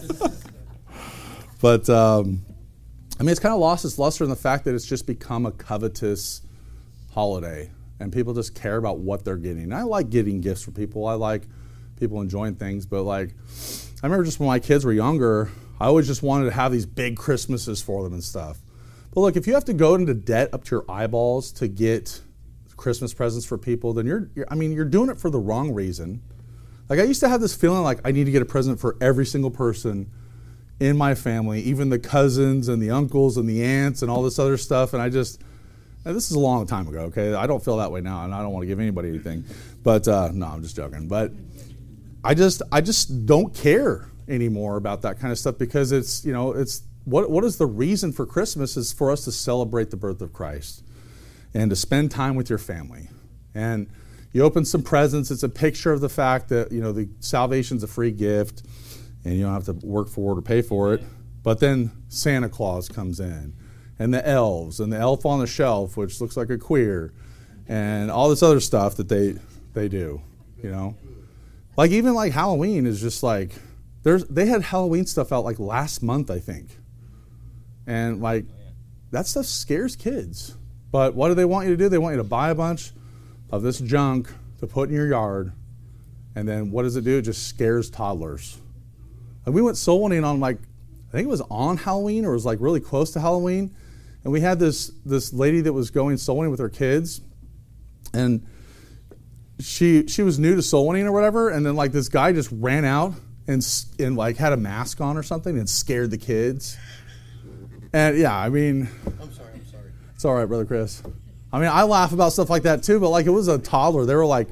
But, um, I mean, it's kind of lost its luster in the fact that it's just become a covetous holiday. And people just care about what they're getting. And I like getting gifts for people. I like people enjoying things. But, like, I remember just when my kids were younger, I always just wanted to have these big Christmases for them and stuff. But, look, if you have to go into debt up to your eyeballs to get Christmas presents for people, then you're, you're I mean, you're doing it for the wrong reason. Like, I used to have this feeling like I need to get a present for every single person in my family, even the cousins and the uncles and the aunts and all this other stuff. And I just... Now, this is a long time ago, okay? I don't feel that way now, and I don't want to give anybody anything. But, uh, no, I'm just joking. But I just I just don't care anymore about that kind of stuff, because it's, you know, it's, what what is the reason for Christmas is for us to celebrate the birth of Christ and to spend time with your family. And you open some presents, it's a picture of the fact that, you know, the salvation's a free gift, and you don't have to work for it or pay for it. But then Santa Claus comes in, and the elves, and the elf on the shelf, which looks like a queer, and all this other stuff that they they do, you know. Like, even like Halloween is just like, there's they had Halloween stuff out like last month, I think. And like, that stuff scares kids. But what do they want you to do? They want you to buy a bunch of this junk to put in your yard, and then what does it do? It just scares toddlers. Like, we went soul winning on like, I think it was on Halloween, or it was like really close to Halloween. And we had this this lady that was going soul winning with her kids, and she she was new to soul winning or whatever, and then like this guy just ran out and and like had a mask on or something and scared the kids. And yeah, I mean, I'm sorry, I'm sorry. It's all right, Brother Chris. I mean, I laugh about stuff like that too, but like, it was a toddler. They were like,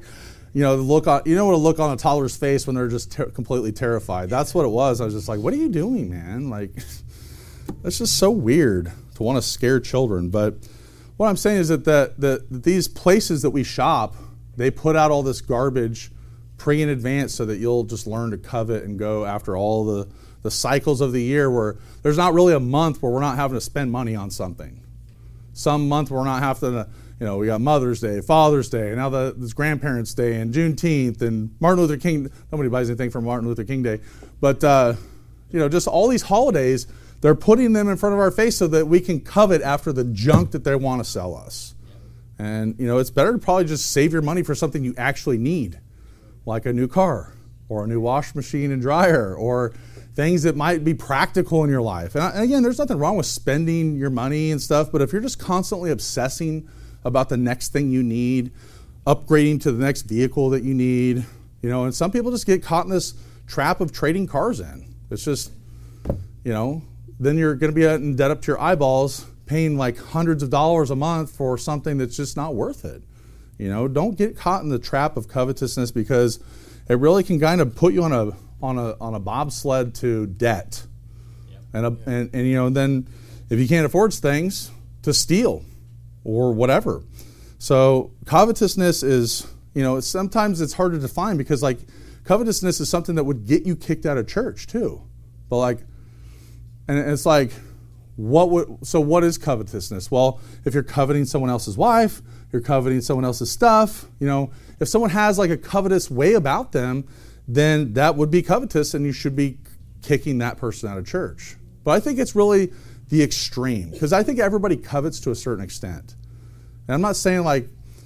you know, the look on, you know what a look on a toddler's face when they're just ter- completely terrified. That's what it was. I was just like, what are you doing, man? Like, that's just so weird to want to scare children. But what I'm saying is that, that, that, that these places that we shop, they put out all this garbage pre in advance so that you'll just learn to covet and go after all the, the cycles of the year where there's not really a month where we're not having to spend money on something. Some month we're not having to, you know, we got Mother's Day, Father's Day, and now the, this Grandparents' Day, and Juneteenth, and Martin Luther King. Nobody buys anything for Martin Luther King Day. But, uh, you know, just all these holidays, they're putting them in front of our face so that we can covet after the junk that they want to sell us. And, you know, it's better to probably just save your money for something you actually need, like a new car, or a new wash machine and dryer, or things that might be practical in your life. And, and again, there's nothing wrong with spending your money and stuff, but if you're just constantly obsessing about the next thing you need, upgrading to the next vehicle that you need, you know, and some people just get caught in this trap of trading cars in. It's just, you know, then you're going to be in debt up to your eyeballs, paying like hundreds of dollars a month for something that's just not worth it. You know, don't get caught in the trap of covetousness, because it really can kind of put you on a on a on a bobsled to debt. Yep. And, a, and and you know, then if you can't afford things, to steal or whatever. So covetousness is, you know, sometimes it's hard to define, because like covetousness is something that would get you kicked out of church too. But like, and it's like, what would, so what is covetousness? Well, if you're coveting someone else's wife, you're coveting someone else's stuff, you know, if someone has like a covetous way about them, then that would be covetous, and you should be kicking that person out of church. But I think it's really the extreme, because I think everybody covets to a certain extent. And I'm not saying like,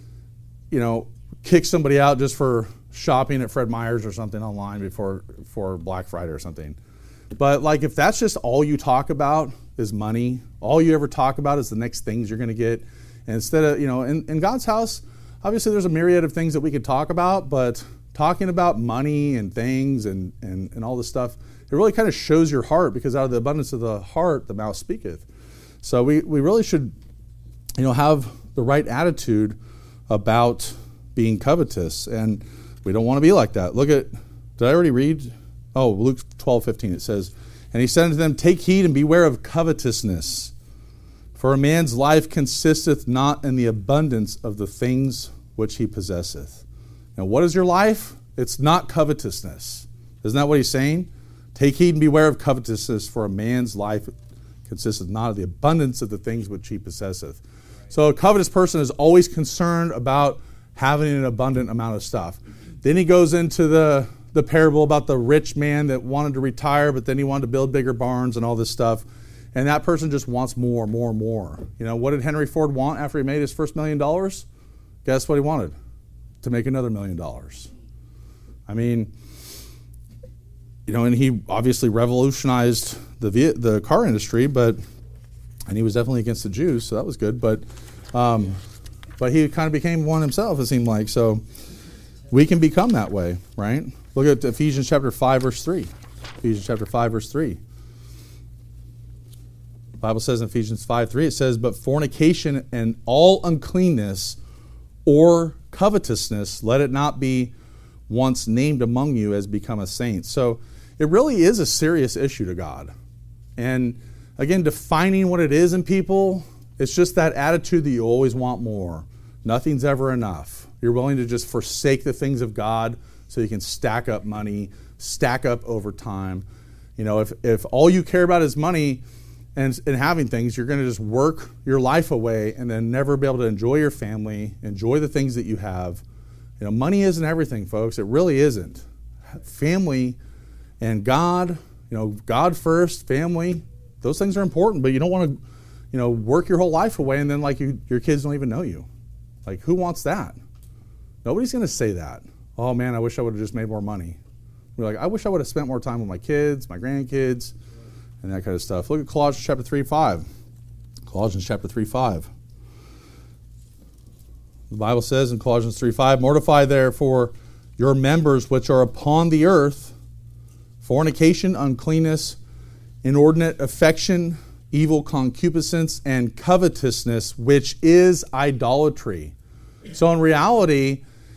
you know, kick somebody out just for shopping at Fred Meyer's or something online before for Black Friday or something. But like, if that's just all you talk about is money, all you ever talk about is the next things you're going to get, and instead of, you know, in, in God's house, obviously there's a myriad of things that we could talk about, but talking about money and things and, and, and all this stuff, it really kind of shows your heart, because out of the abundance of the heart, the mouth speaketh. So we, we really should, you know, have the right attitude about being covetous, and we don't want to be like that. Look at, did I already read? Oh, Luke twelve fifteen, it says, and he said unto them, take heed and beware of covetousness, for a man's life consisteth not in the abundance of the things which he possesseth. Now, what is your life? It's not covetousness. Isn't that what he's saying? Take heed and beware of covetousness, for a man's life consisteth not of the abundance of the things which he possesseth. Right. So a covetous person is always concerned about having an abundant amount of stuff. Then he goes into the, the parable about the rich man that wanted to retire, but then he wanted to build bigger barns and all this stuff. And that person just wants more, more, more. You know, what did Henry Ford want after he made his first million dollars? Guess what he wanted? To make another million dollars. I mean, you know, and he obviously revolutionized the the car industry, but and he was definitely against the Jews, so that was good. But um, but he kind of became one himself, it seemed like. So we can become that way, right? Look at Ephesians chapter five, verse three. Ephesians chapter five, verse three. The Bible says in Ephesians five three, it says, but fornication and all uncleanness or covetousness, let it not be once named among you as become a saint. So it really is a serious issue to God. And again, defining what it is in people, it's just that attitude that you always want more. Nothing's ever enough. You're willing to just forsake the things of God so you can stack up money, stack up over time. You know, if, if all you care about is money and, and having things, you're going to just work your life away and then never be able to enjoy your family, enjoy the things that you have. You know, money isn't everything, folks. It really isn't. Family and God, you know, God first, family, those things are important, but you don't want to, you know, work your whole life away and then like you, your kids don't even know you. Like, who wants that? Nobody's going to say that. Oh man, I wish I would have just made more money. We're like, I wish I would have spent more time with my kids, my grandkids, and that kind of stuff. Look at Colossians chapter three, five. Colossians chapter three, five. The Bible says in Colossians three, five, mortify therefore your members which are upon the earth, fornication, uncleanness, inordinate affection, evil concupiscence, and covetousness, which is idolatry. So in reality,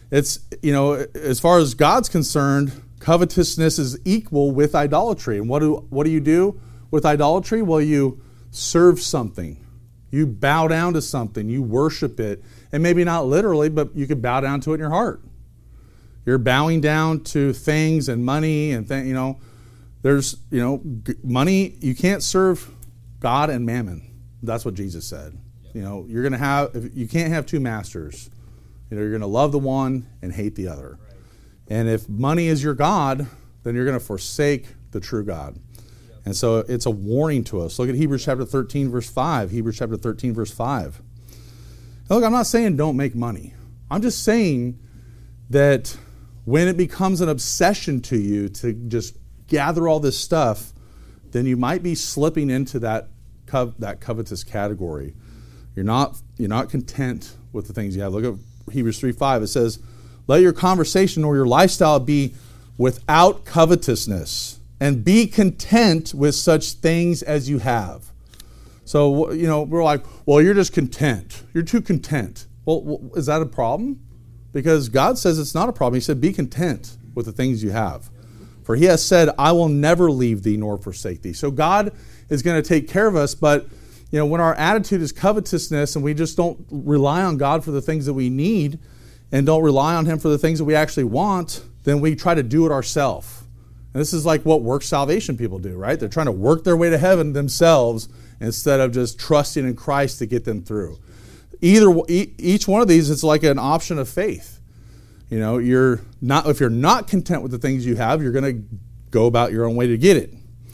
it's, you know, as far as God's concerned, covetousness is equal with idolatry. And what do what do you do with idolatry? Well, you serve something. You bow down to something. You worship it. And maybe not literally, but you could bow down to it in your heart. You're bowing down to things and money and, th- you know, there's, you know, g- money. You can't serve God and mammon. That's what Jesus said. You know, you're going to have, you can't have two masters. You know, you're going to love the one and hate the other. Right. And if money is your God, then you're going to forsake the true God. Yep. And so it's a warning to us. Look at Hebrews chapter thirteen, verse five. Hebrews chapter thirteen, verse five. Now look, I'm not saying don't make money. I'm just saying that when it becomes an obsession to you to just gather all this stuff, then you might be slipping into that co- that covetous category. You're not you're not content with the things you have. Look at Hebrews three five. It says, let your conversation or your lifestyle be without covetousness, and be content with such things as you have. So, you know, we're like, well, you're just content. You're too content. Well, is that a problem? Because God says it's not a problem. He said, be content with the things you have. For he has said, I will never leave thee nor forsake thee. So God is going to take care of us, but you know, when our attitude is covetousness and we just don't rely on God for the things that we need and don't rely on him for the things that we actually want, then we try to do it ourselves. And this is like what work salvation people do, right? They're trying to work their way to heaven themselves instead of just trusting in Christ to get them through. Either each one of these is like an option of faith. You know, you're not if you're not content with the things you have, you're going to go about your own way to get it.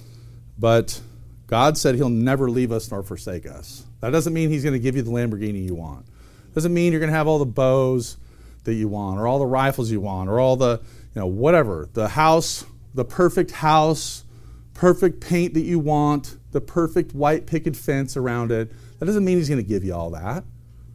But God said he'll never leave us nor forsake us. That doesn't mean he's going to give you the Lamborghini you want. Doesn't mean you're going to have all the bows that you want or all the rifles you want or all the, you know, whatever. The house, the perfect house, perfect paint that you want, the perfect white picket fence around it. That doesn't mean he's going to give you all that.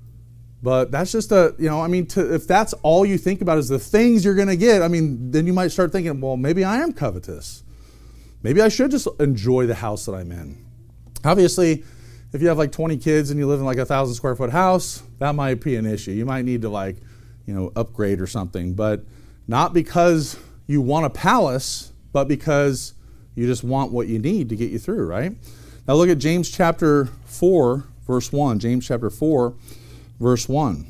But that's just a, you know, I mean, to, if that's all you think about is the things you're going to get, I mean, then you might start thinking, well, maybe I am covetous. Maybe I should just enjoy the house that I'm in. Obviously, if you have like twenty kids and you live in like a thousand square foot house, that might be an issue. You might need to like, you know, upgrade or something. But not because you want a palace, but because you just want what you need to get you through, right? Now look at James chapter four, verse one. James chapter four, verse one.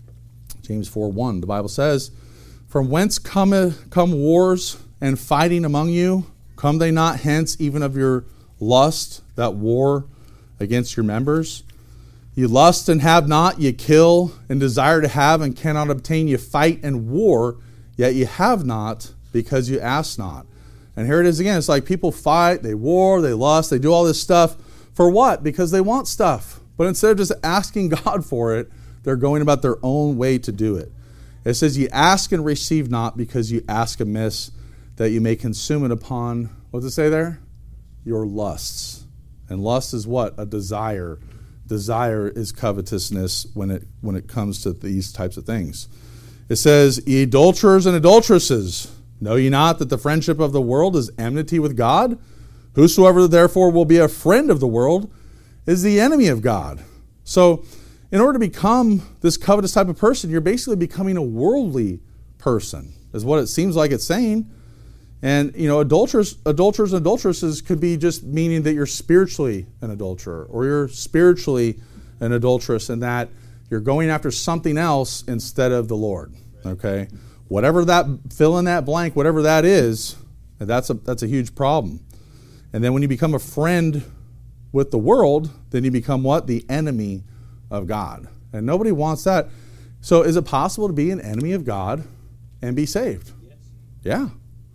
James four one. The Bible says, from whence cometh, come wars and fighting among you? Come they not hence even of your lust that war against your members? You lust and have not, you kill and desire to have and cannot obtain. You fight and war, yet you have not because you ask not. And here it is again. It's like people fight, they war, they lust, they do all this stuff. For what? Because they want stuff. But instead of just asking God for it, they're going about their own way to do it. It says, you ask and receive not because you ask amiss, that you may consume it upon, what does it say there? Your lusts. And lust is what? A desire. Desire is covetousness when it when it comes to these types of things. It says, ye adulterers and adulteresses, know ye not that the friendship of the world is enmity with God? Whosoever therefore will be a friend of the world is the enemy of God. So in order to become this covetous type of person, you're basically becoming a worldly person, is what it seems like it's saying. And, you know, adulterers, adulterers and adulteresses could be just meaning that you're spiritually an adulterer or you're spiritually an adulteress and that you're going after something else instead of the Lord, okay? Whatever that, fill in that blank, whatever that is, that's a, that's a huge problem. And then when you become a friend with the world, then you become what? The enemy of God. And nobody wants that. So is it possible to be an enemy of God and be saved? Yes. Yeah.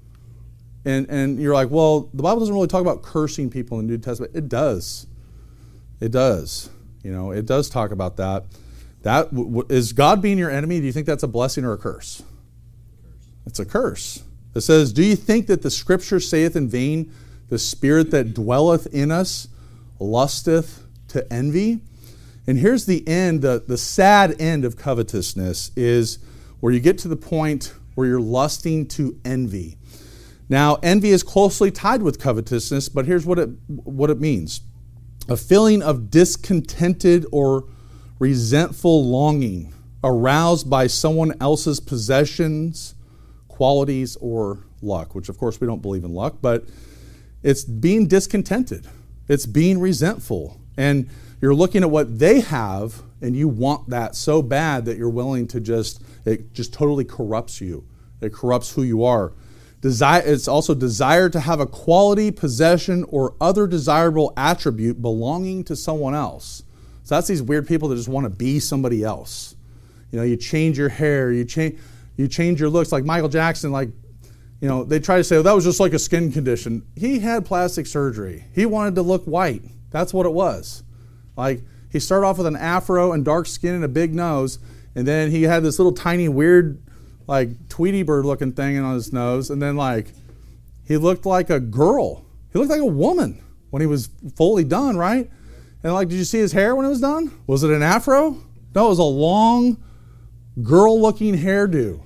And and you're like, well, the Bible doesn't really talk about cursing people in the New Testament. It does. It does. You know, it does talk about that. That is God being your enemy. Do you think that's a blessing or a curse? Curse. It's a curse. It says, do you think that the Scripture saith in vain, the Spirit that dwelleth in us lusteth to envy? And here's the end, the, the sad end of covetousness is where you get to the point where you're lusting to envy. Now, envy is closely tied with covetousness, but here's what it what it means. A feeling of discontented or resentful longing aroused by someone else's possessions, qualities, or luck, which of course we don't believe in luck, but it's being discontented. It's being resentful. And you're looking at what they have and you want that so bad that you're willing to just, it just totally corrupts you. It corrupts who you are. Desire, it's also desire to have a quality, possession, or other desirable attribute belonging to someone else. So that's these weird people that just want to be somebody else. You know, you change your hair, you change you change your looks. Like Michael Jackson, like, you know, they try to say, oh, that was just like a skin condition. He had plastic surgery. He wanted to look white. That's what it was. Like, he started off with an afro and dark skin and a big nose, and then he had this little tiny weird, like, Tweety bird looking thing on his nose, and then, like, he looked like a girl. He looked like a woman when he was fully done, right? And, like, did you see his hair when it was done? Was it an afro? No, it was a long, girl-looking hairdo.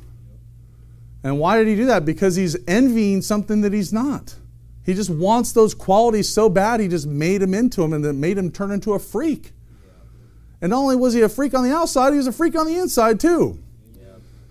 And why did he do that? Because he's envying something that he's not. He just wants those qualities so bad, he just made him into him, and that made him turn into a freak. And not only was he a freak on the outside, he was a freak on the inside too. Yeah.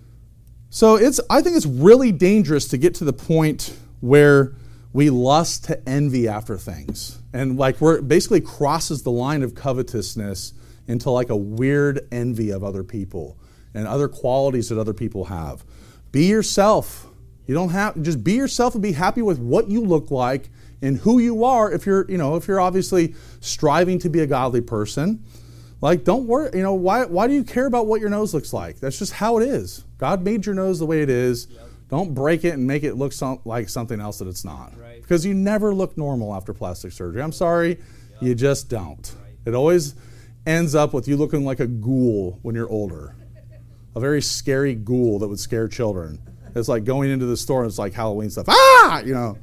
So it's, I think it's really dangerous to get to the point where we lust to envy after things. And like where it basically crosses the line of covetousness into like a weird envy of other people and other qualities that other people have. Be yourself. You don't have, just be yourself and be happy with what you look like and who you are. If you're, you know, if you're obviously striving to be a godly person, like don't worry, you know, why, why do you care about what your nose looks like? That's just how it is. God made your nose the way it is. Yep. Don't break it and make it look some, like something else that it's not. Right. Because you never look normal after plastic surgery. I'm sorry, yep. You just don't. Right. It always ends up with you looking like a ghoul when you're older. A very scary ghoul that would scare children. It's like going into the store and it's like Halloween stuff. Ah, you know.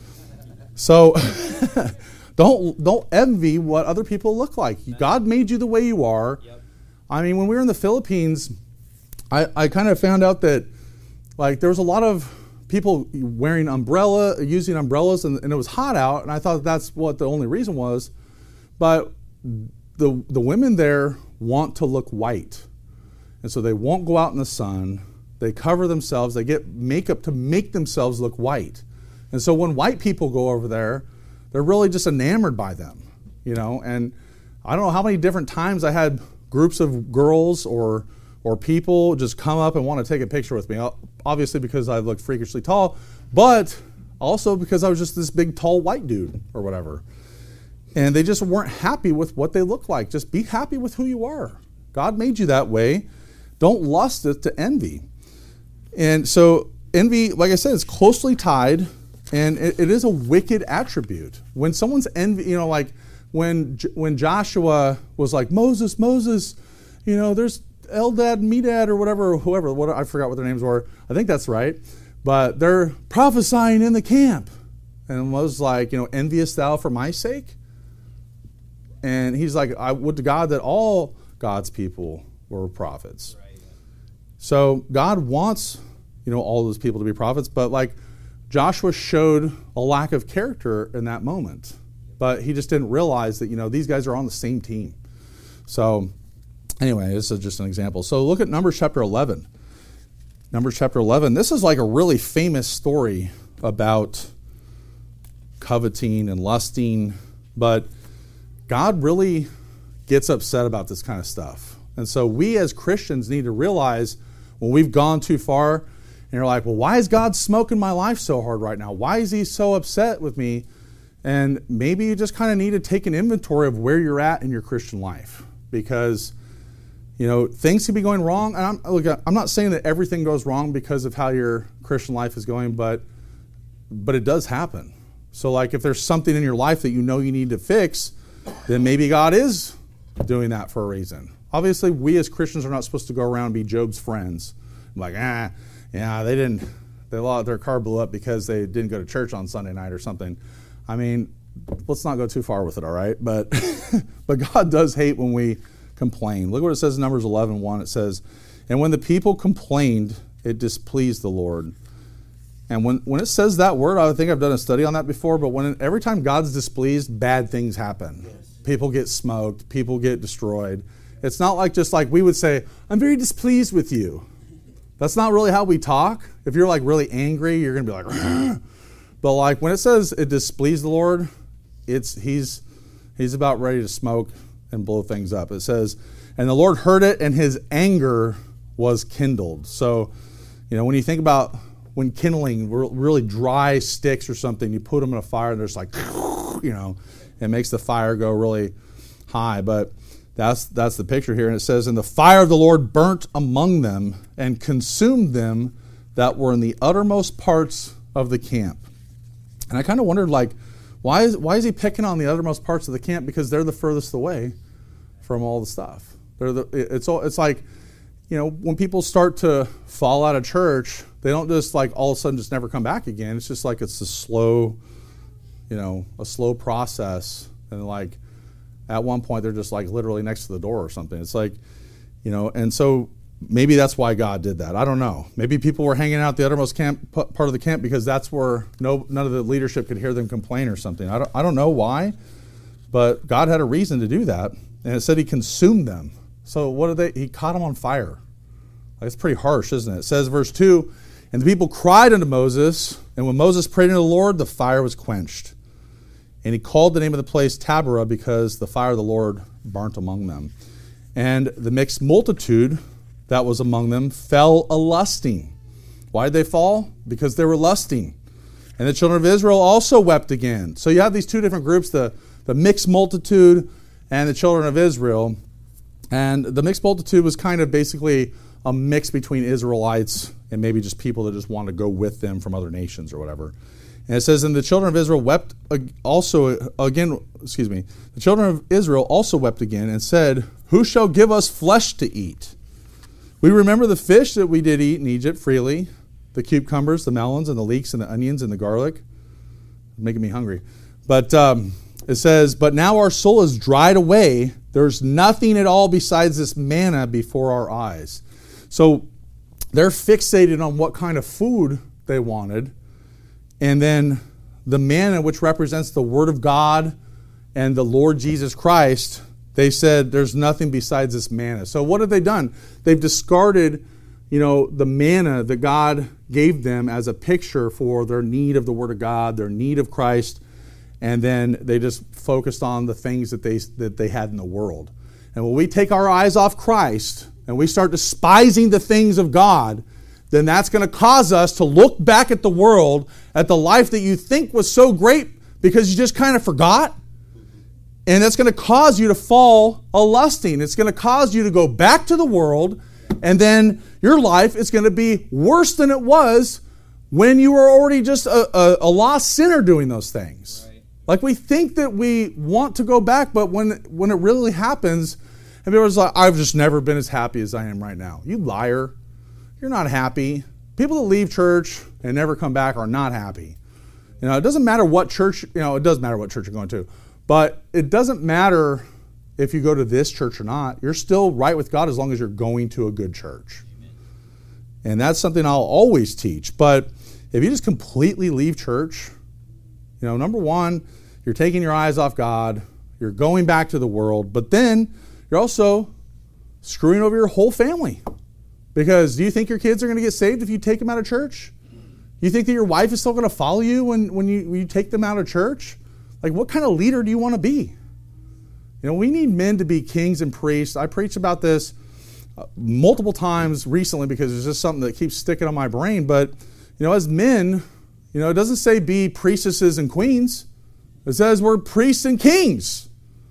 So don't don't envy what other people look like. God made you the way you are. Yep. I mean, when we were in the Philippines, I, I kind of found out that like there was a lot of people wearing umbrella, using umbrellas, and, and it was hot out, and I thought that's what the only reason was. But the the women there want to look white. And so they won't go out in the sun. They cover themselves. They get makeup to make themselves look white. And so when white people go over there, they're really just enamored by them, you know. And I don't know how many different times I had groups of girls or or people just come up and want to take a picture with me. Obviously because I look freakishly tall, but also because I was just this big, tall white dude or whatever. And they just weren't happy with what they look like. Just be happy with who you are. God made you that way. Don't lust it to envy. And so envy, like I said, is closely tied, and it, it is a wicked attribute. When someone's envy, you know, like when when Joshua was like, Moses, Moses, you know, there's Eldad, Medad, or whatever, whoever, what, I forgot what their names were. I think that's right. But they're prophesying in the camp. And Moses like, you know, enviest thou for my sake? And he's like, I would to God that all God's people were prophets. Right. So God wants, you know, all those people to be prophets, but like Joshua showed a lack of character in that moment. But he just didn't realize that, you know, these guys are on the same team. So anyway, this is just an example. So look at Numbers chapter eleven. Numbers chapter eleven. This is like a really famous story about coveting and lusting, but God really gets upset about this kind of stuff. And so we as Christians need to realize when we've gone too far and you're like, well, why is God smoking my life so hard right now? Why is he so upset with me? And maybe you just kind of need to take an inventory of where you're at in your Christian life, because, you know, things can be going wrong. And I'm, look, I'm not saying that everything goes wrong because of how your Christian life is going, but but it does happen. So like if there's something in your life that you know you need to fix, then maybe God is doing that for a reason. Obviously, we as Christians are not supposed to go around and be Job's friends. Like, ah, yeah, they didn't, they lost, their car blew up because they didn't go to church on Sunday night or something. I mean, let's not go too far with it, all right? But but God does hate when we complain. Look what it says in Numbers eleven one. It says, and when the people complained, it displeased the Lord. And when, when it says that word, I think I've done a study on that before, but when every time God's displeased, bad things happen. Yes. People get smoked, people get destroyed. It's not like just like we would say, I'm very displeased with you. That's not really how we talk. If you're like really angry, you're going to be like, Rrr. But like when it says it displeased the Lord, it's he's he's about ready to smoke and blow things up. It says, and the Lord heard it, and his anger was kindled. So, you know, when you think about when kindling really dry sticks or something, you put them in a fire and there's like, you know, it makes the fire go really high. But that's that's the picture here. And it says, and the fire of the Lord burnt among them and consumed them that were in the uttermost parts of the camp. And I kind of wondered, like, why is why is he picking on the uttermost parts of the camp? Because they're the furthest away from all the stuff. They're the, it's all, it's like, you know, when people start to fall out of church, they don't just like all of a sudden just never come back again. It's just like it's a slow, you know, a slow process. And like at one point they're just like literally next to the door or something. It's like, you know, and so maybe that's why God did that. I don't know. Maybe people were hanging out the uttermost camp part of the camp because that's where no none of the leadership could hear them complain or something. I don't I don't know why, but God had a reason to do that, and it said he consumed them. So what did they? He caught them on fire. Like, it's pretty harsh, isn't it? It says, verse two, and the people cried unto Moses, and when Moses prayed unto the Lord, the fire was quenched. And he called the name of the place Taberah, because the fire of the Lord burnt among them. And the mixed multitude that was among them fell a-lusting. Why did they fall? Because they were lusting. And the children of Israel also wept again. So you have these two different groups, the, the mixed multitude and the children of Israel. And the mixed multitude was kind of basically a mix between Israelites and maybe just people that just wanted to go with them from other nations or whatever. And it says, and the children of Israel wept also again, excuse me, the children of Israel also wept again and said, who shall give us flesh to eat? We remember the fish that we did eat in Egypt freely, the cucumbers, the melons, and the leeks, and the onions, and the garlic. Making me hungry. But um, it says, but now our soul is dried away. There's nothing at all besides this manna before our eyes. So they're fixated on what kind of food they wanted. And then the manna, which represents the Word of God and the Lord Jesus Christ, they said there's nothing besides this manna. So what have they done? They've discarded, you know, the manna that God gave them as a picture for their need of the Word of God, their need of Christ, and then they just focused on the things that they that they had in the world. And when we take our eyes off Christ and we start despising the things of God, then that's going to cause us to look back at the world, at the life that you think was so great because you just kind of forgot. And that's going to cause you to fall a-lusting. It's going to cause you to go back to the world, and then your life is going to be worse than it was when you were already just a, a, a lost sinner doing those things. Right. Like we think that we want to go back, but when, when it really happens, and everyone's like, I've just never been as happy as I am right now. You liar. You're not happy. People that leave church and never come back are not happy. You know, it doesn't matter what church, you know, it does matter what church you're going to. But it doesn't matter if you go to this church or not. You're still right with God as long as you're going to a good church. Amen. And that's something I'll always teach. But if you just completely leave church, you know, number one, you're taking your eyes off God. You're going back to the world. But then you're also screwing over your whole family. Because do you think your kids are going to get saved if you take them out of church? You think that your wife is still going to follow you when, when, you, when you take them out of church? Like, what kind of leader do you want to be? You know, we need men to be kings and priests. I preach about this uh, multiple times recently because it's just something that keeps sticking on my brain. But, you know, as men, you know, it doesn't say be priestesses and queens. It says we're priests and kings.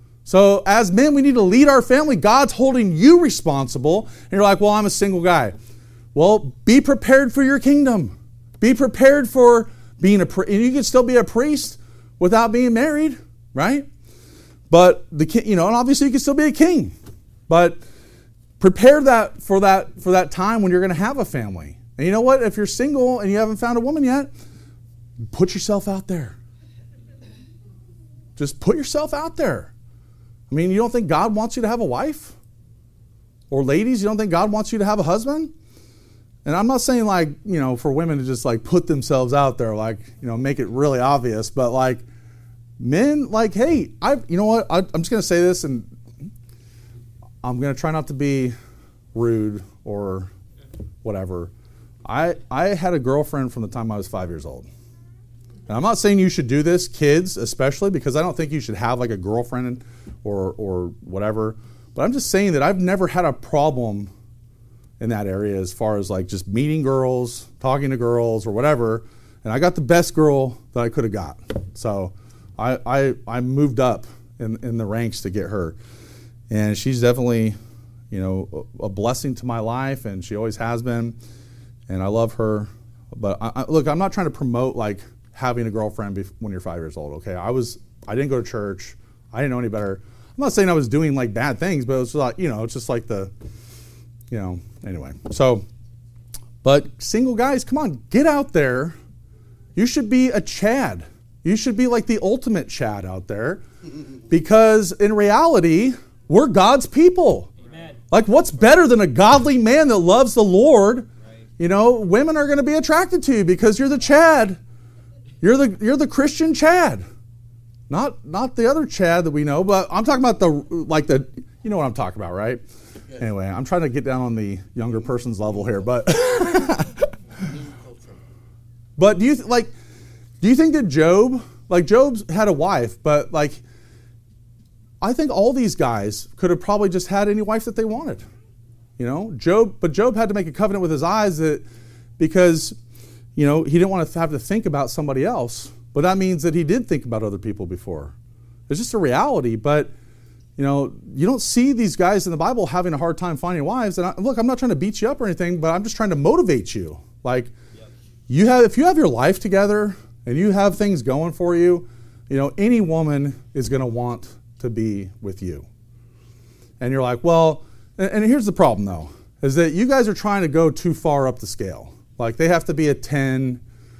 So as men, we need to lead our family. God's holding you responsible. And you're like, well, I'm a single guy. Well, be prepared for your kingdom. Be prepared for being a priest. You can still be a priest without being married, right? But the you know, and obviously you can still be a king. But prepare that for that for that time when you're going to have a family. And you know what? If you're single and you haven't found a woman yet, put yourself out there. Just put yourself out there. I mean, you don't think God wants you to have a wife? Or ladies, you don't think God wants you to have a husband? And I'm not saying like, you know, for women to just like put themselves out there, like, you know, make it really obvious. But like men, like, hey, I, you know what? I, I'm just going to say this. And I'm going to try not to be rude or whatever. I I had a girlfriend from the time I was five years old. And I'm not saying you should do this, kids especially, because I don't think you should have like a girlfriend or or whatever. But I'm just saying that I've never had a problem in that area as far as like just meeting girls, talking to girls or whatever. And I got the best girl that I could have got. So I I, I moved up in, in the ranks to get her. And she's definitely, you know, a blessing to my life, and she always has been. And I love her. But I, I, look, I'm not trying to promote like having a girlfriend bef- when you're five years old. Okay, I was I didn't go to church. I didn't know any better. I'm not saying I was doing like bad things, but it was like, you know, it's just like the, you know, anyway. So, but single guys, come on, get out there. You should be a Chad. You should be like the ultimate Chad out there, because in reality, we're God's people. Amen. Like, what's better than a godly man that loves the Lord? Right. You know, women are going to be attracted to you because you're the Chad. You're the you're the Christian Chad. Not not the other Chad that we know, but I'm talking about the, like the, you know what I'm talking about, right? Good. Anyway, I'm trying to get down on the younger person's level here, but but do you th- like do you think that Job, like Job's had a wife, but like I think all these guys could have probably just had any wife that they wanted. You know, Job, but Job had to make a covenant with his eyes that because, you know, he didn't want to have to think about somebody else. But that means that he did think about other people before. It's just a reality. But, you know, you don't see these guys in the Bible having a hard time finding wives. And I, look, I'm not trying to beat you up or anything, but I'm just trying to motivate you. Like, yep. you have, if you have your life together and you have things going for you, you know, any woman is going to want to be with you. And you're like, well, and, and here's the problem, though, is that you guys are trying to go too far up the scale. Like, they have to be a ten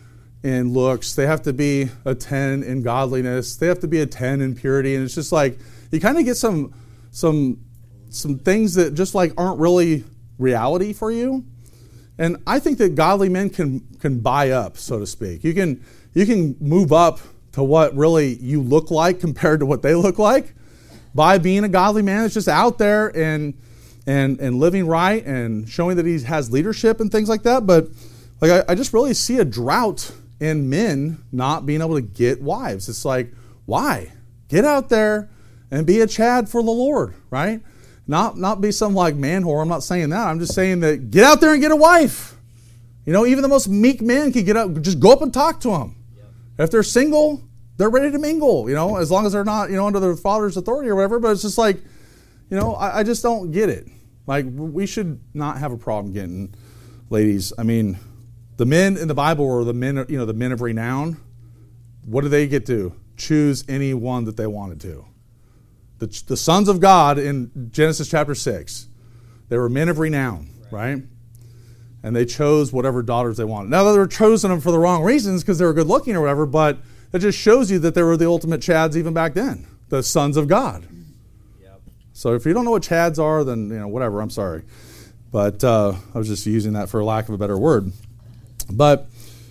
in looks, they have to be a ten in godliness, they have to be a ten in purity, and it's just like you kind of get some some some things that just like aren't really reality for you. And I think that godly men can can buy up, so to speak. You can you can move up to what really you look like compared to what they look like by being a godly man that's just out there and and and living right and showing that he has leadership and things like that. But like I, I just really see a drought in men not being able to get wives. It's like, why? Get out there and be a Chad for the Lord, right? Not not be some like man whore. I'm not saying that. I'm just saying that get out there and get a wife. You know, even the most meek men can get up, just go up and talk to them. Yep. If they're single, they're ready to mingle, you know, as long as they're not, you know, under their father's authority or whatever. But it's just like, you know, I, I just don't get it. Like, we should not have a problem getting ladies. I mean, the men in the Bible were the men, you know, the men of renown. What do they get to? Choose any one that they wanted to. The, the sons of God in Genesis chapter six, they were men of renown, right? right? And they chose whatever daughters they wanted. Now, they were choosing them for the wrong reasons because they were good looking or whatever, but it just shows you that they were the ultimate Chads even back then, the sons of God. Yep. So if you don't know what Chads are, then, you know, whatever, I'm sorry. But uh, I was just using that for lack of a better word. But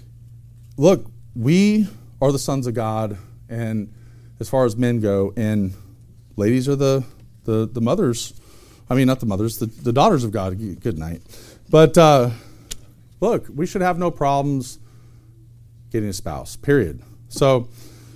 look, we are the sons of God, and as far as men go, and ladies are the the, the mothers. I mean, not the mothers, the, the daughters of God. Good night. But uh, look, we should have no problems getting a spouse, period. So,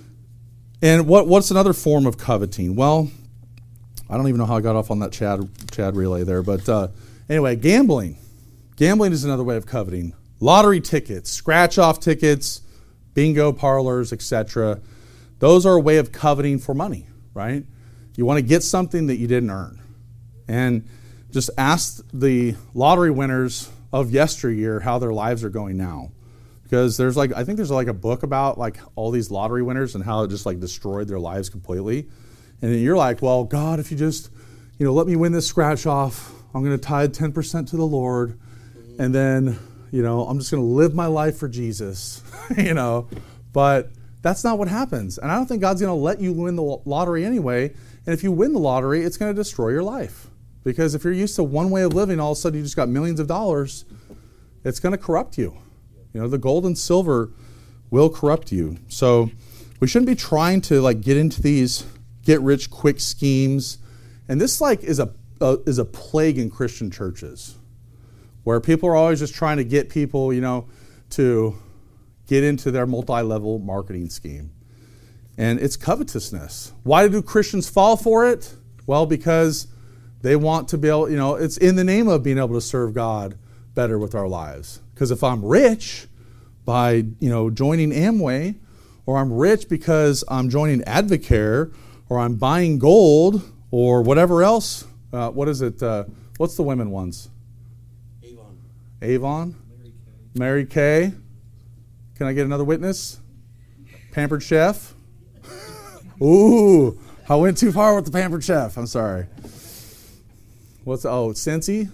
and what what's another form of coveting? Well, I don't even know how I got off on that Chad, Chad relay there. But uh, anyway, gambling. Gambling is another way of coveting. Lottery tickets, scratch-off tickets, bingo parlors, et cetera. Those are a way of coveting for money, right? You want to get something that you didn't earn. And just ask the lottery winners of yesteryear how their lives are going now. Because there's like, I think there's like a book about like all these lottery winners and how it just like destroyed their lives completely. And then you're like, well, God, if you just, you know, let me win this scratch-off, I'm going to tithe ten percent to the Lord, and then, you know, I'm just going to live my life for Jesus, you know. But that's not what happens. And I don't think God's going to let you win the lottery anyway. And if you win the lottery, it's going to destroy your life. Because if you're used to one way of living, all of a sudden you just got millions of dollars, it's going to corrupt you. You know, the gold and silver will corrupt you. So we shouldn't be trying to like get into these get-rich-quick schemes. And this like is a uh, is a plague in Christian churches, where people are always just trying to get people, you know, to get into their multi-level marketing scheme. And it's covetousness. Why do Christians fall for it? Well, because they want to be able, you know, it's in the name of being able to serve God better with our lives. Because if I'm rich by, you know, joining Amway, or I'm rich because I'm joining Advocare, or I'm buying gold, or whatever else, uh, what is it? Uh, what's the women ones? Avon. Avon? Mary Kay. Mary Kay. Can I get another witness? Pampered Chef. Ooh, I went too far with the Pampered Chef. I'm sorry. What's oh, Scentsy?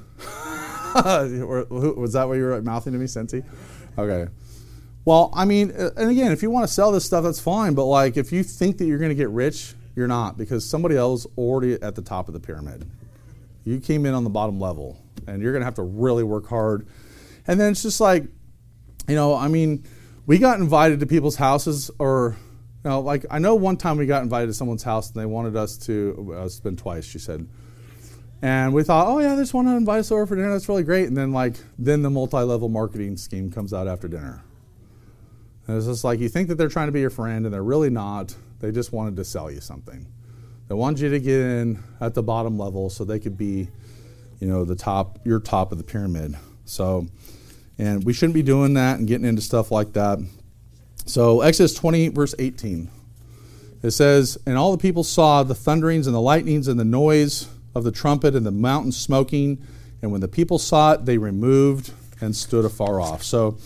Was that what you were mouthing to me, Scentsy? Okay. Well, I mean, and again, if you want to sell this stuff, that's fine. But like, if you think that you're going to get rich, you're not, because somebody else already at the top of the pyramid. You came in on the bottom level, and you're going to have to really work hard. And then it's just like, you know, I mean, we got invited to people's houses, or, you know, like, I know one time we got invited to someone's house, and they wanted us to, uh, it's been twice, she said. And we thought, oh yeah, they just want to invite us over for dinner, that's really great. And then like, then the multi-level marketing scheme comes out after dinner. And it's just like, you think that they're trying to be your friend, and they're really not. They just wanted to sell you something. They wanted you to get in at the bottom level so they could be, you know, the top, your top of the pyramid. So, and we shouldn't be doing that and getting into stuff like that. So Exodus twenty, verse eighteen. It says, and all the people saw the thunderings and the lightnings and the noise of the trumpet and the mountain smoking. And when the people saw it, they removed and stood afar off. So,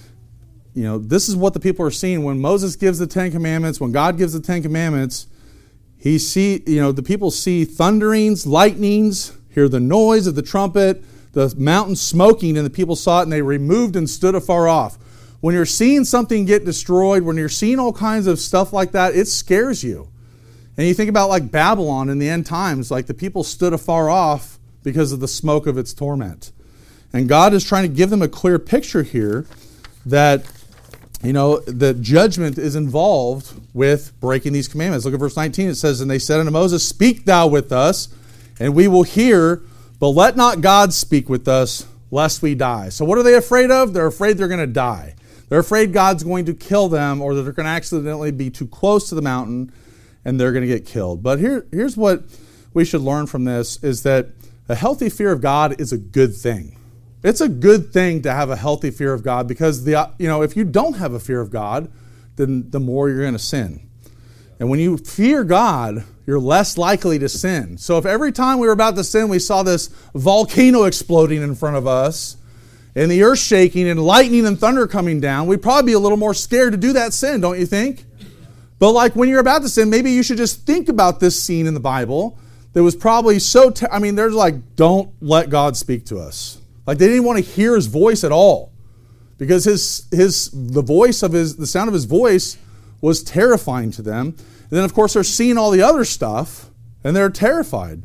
you know, this is what the people are seeing. When Moses gives the Ten Commandments, when God gives the Ten Commandments, he see, you know, the people see thunderings, lightnings, hear the noise of the trumpet, the mountain smoking, and the people saw it, and they removed and stood afar off. When you're seeing something get destroyed, when you're seeing all kinds of stuff like that, it scares you. And you think about like Babylon in the end times, like the people stood afar off because of the smoke of its torment. And God is trying to give them a clear picture here that, you know, the judgment is involved with breaking these commandments. Look at verse nineteen. It says, and they said unto Moses, speak thou with us, and we will hear, but let not God speak with us, lest we die. So what are they afraid of? They're afraid they're going to die. They're afraid God's going to kill them, or that they're going to accidentally be too close to the mountain and they're going to get killed. But here, here's what we should learn from this, is that a healthy fear of God is a good thing. It's a good thing to have a healthy fear of God, because the you know if you don't have a fear of God, then the more you're going to sin. And when you fear God, you're less likely to sin. So if every time we were about to sin, we saw this volcano exploding in front of us, and the earth shaking, and lightning and thunder coming down, we'd probably be a little more scared to do that sin, don't you think? But like when you're about to sin, maybe you should just think about this scene in the Bible that was probably so, te- I mean, there's like, don't let God speak to us. Like they didn't want to hear his voice at all, because his his the voice of his the sound of his voice was terrifying to them. And then of course they're seeing all the other stuff and they're terrified.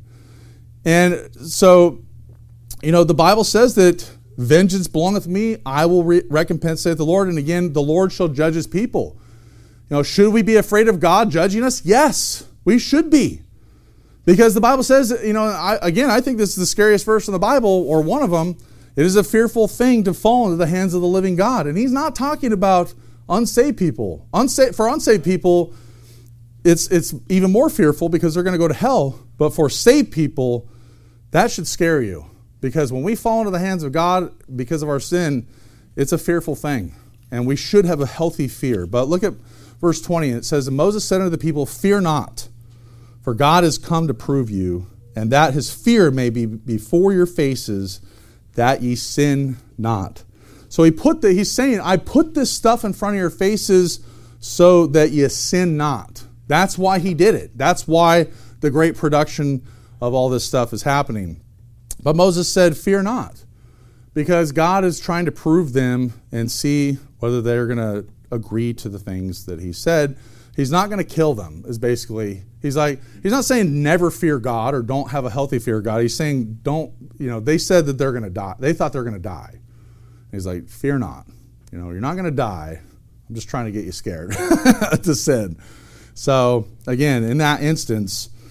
And so, you know, the Bible says that vengeance belongeth to me, I will re- recompense, saith the Lord. And again, the Lord shall judge his people. You know, should we be afraid of God judging us? Yes, we should be. Because the Bible says, you know, I, again, I think this is the scariest verse in the Bible, or one of them. It is a fearful thing to fall into the hands of the living God. And he's not talking about unsaved people. Unsaved, for unsaved people, it's it's even more fearful because they're going to go to hell. But for saved people, that should scare you. Because when we fall into the hands of God because of our sin, it's a fearful thing. And we should have a healthy fear. But look at verse twenty. It says, and Moses said unto the people, fear not, for God is come to prove you, and that his fear may be before your faces, that ye sin not. So he put the, he's saying, I put this stuff in front of your faces so that ye sin not. That's why he did it. That's why the great production of all this stuff is happening. But Moses said, fear not, because God is trying to prove them and see whether they're going to agree to the things that he said. He's not going to kill them, is basically, he's like, he's not saying never fear God or don't have a healthy fear of God. He's saying don't, you know, they said that they're going to die. They thought they're going to die. He's like, fear not. You know, you're not going to die. I'm just trying to get you scared to sin. So, again, in that instance,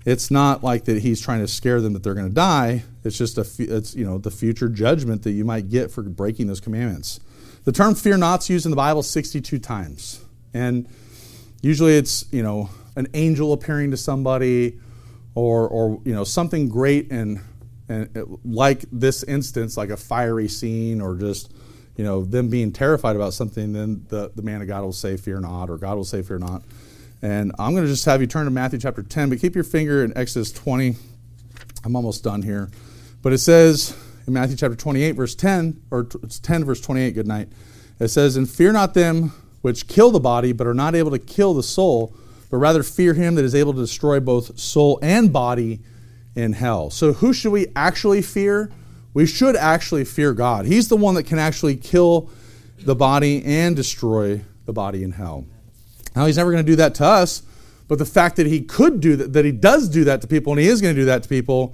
It's not like that he's trying to scare them that they're going to die. It's just a, it's, you know, the future judgment that you might get for breaking those commandments. The term fear not's used in the Bible sixty-two times. And usually it's, you know, an angel appearing to somebody, or, or you know, something great, and, and it, like this instance, like a fiery scene, or just, you know, them being terrified about something, then the, the man of God will say, fear not, or God will say, fear not. And I'm going to just have you turn to Matthew chapter ten, but keep your finger in Exodus twenty. I'm almost done here. But it says in Matthew chapter twenty-eight, verse ten, or it's ten, verse twenty-eight, good night. It says, and fear not them which kill the body, but are not able to kill the soul, but rather fear him that is able to destroy both soul and body in hell. So who should we actually fear? We should actually fear God. He's the one that can actually kill the body and destroy the body in hell. Now, he's never going to do that to us, but the fact that he could do that, that he does do that to people, and he is going to do that to people,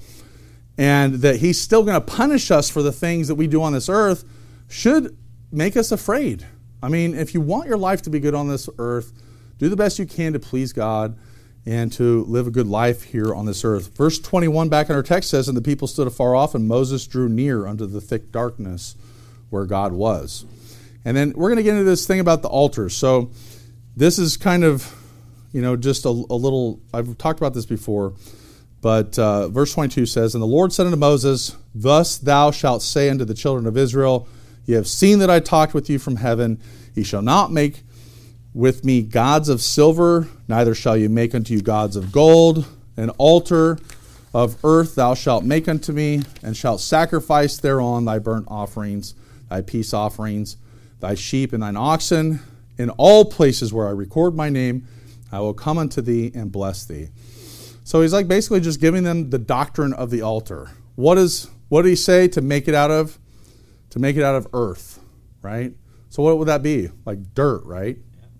and that he's still going to punish us for the things that we do on this earth, should make us afraid. I mean, if you want your life to be good on this earth, do the best you can to please God and to live a good life here on this earth. Verse twenty-one back in our text says, and the people stood afar off, and Moses drew near unto the thick darkness where God was. And then we're going to get into this thing about the altar. So this is kind of, you know, just a, a little, I've talked about this before, but uh, verse twenty-two says, and the Lord said unto Moses, thus thou shalt say unto the children of Israel, ye have seen that I talked with you from heaven. Ye shall not make with me gods of silver, neither shall you make unto you gods of gold. An altar of earth thou shalt make unto me, and shalt sacrifice thereon thy burnt offerings, thy peace offerings, thy sheep and thine oxen. In all places where I record my name, I will come unto thee and bless thee. So he's like basically just giving them the doctrine of the altar. What is what did he say to make it out of? To make it out of earth, right? So what would that be? Like dirt, right?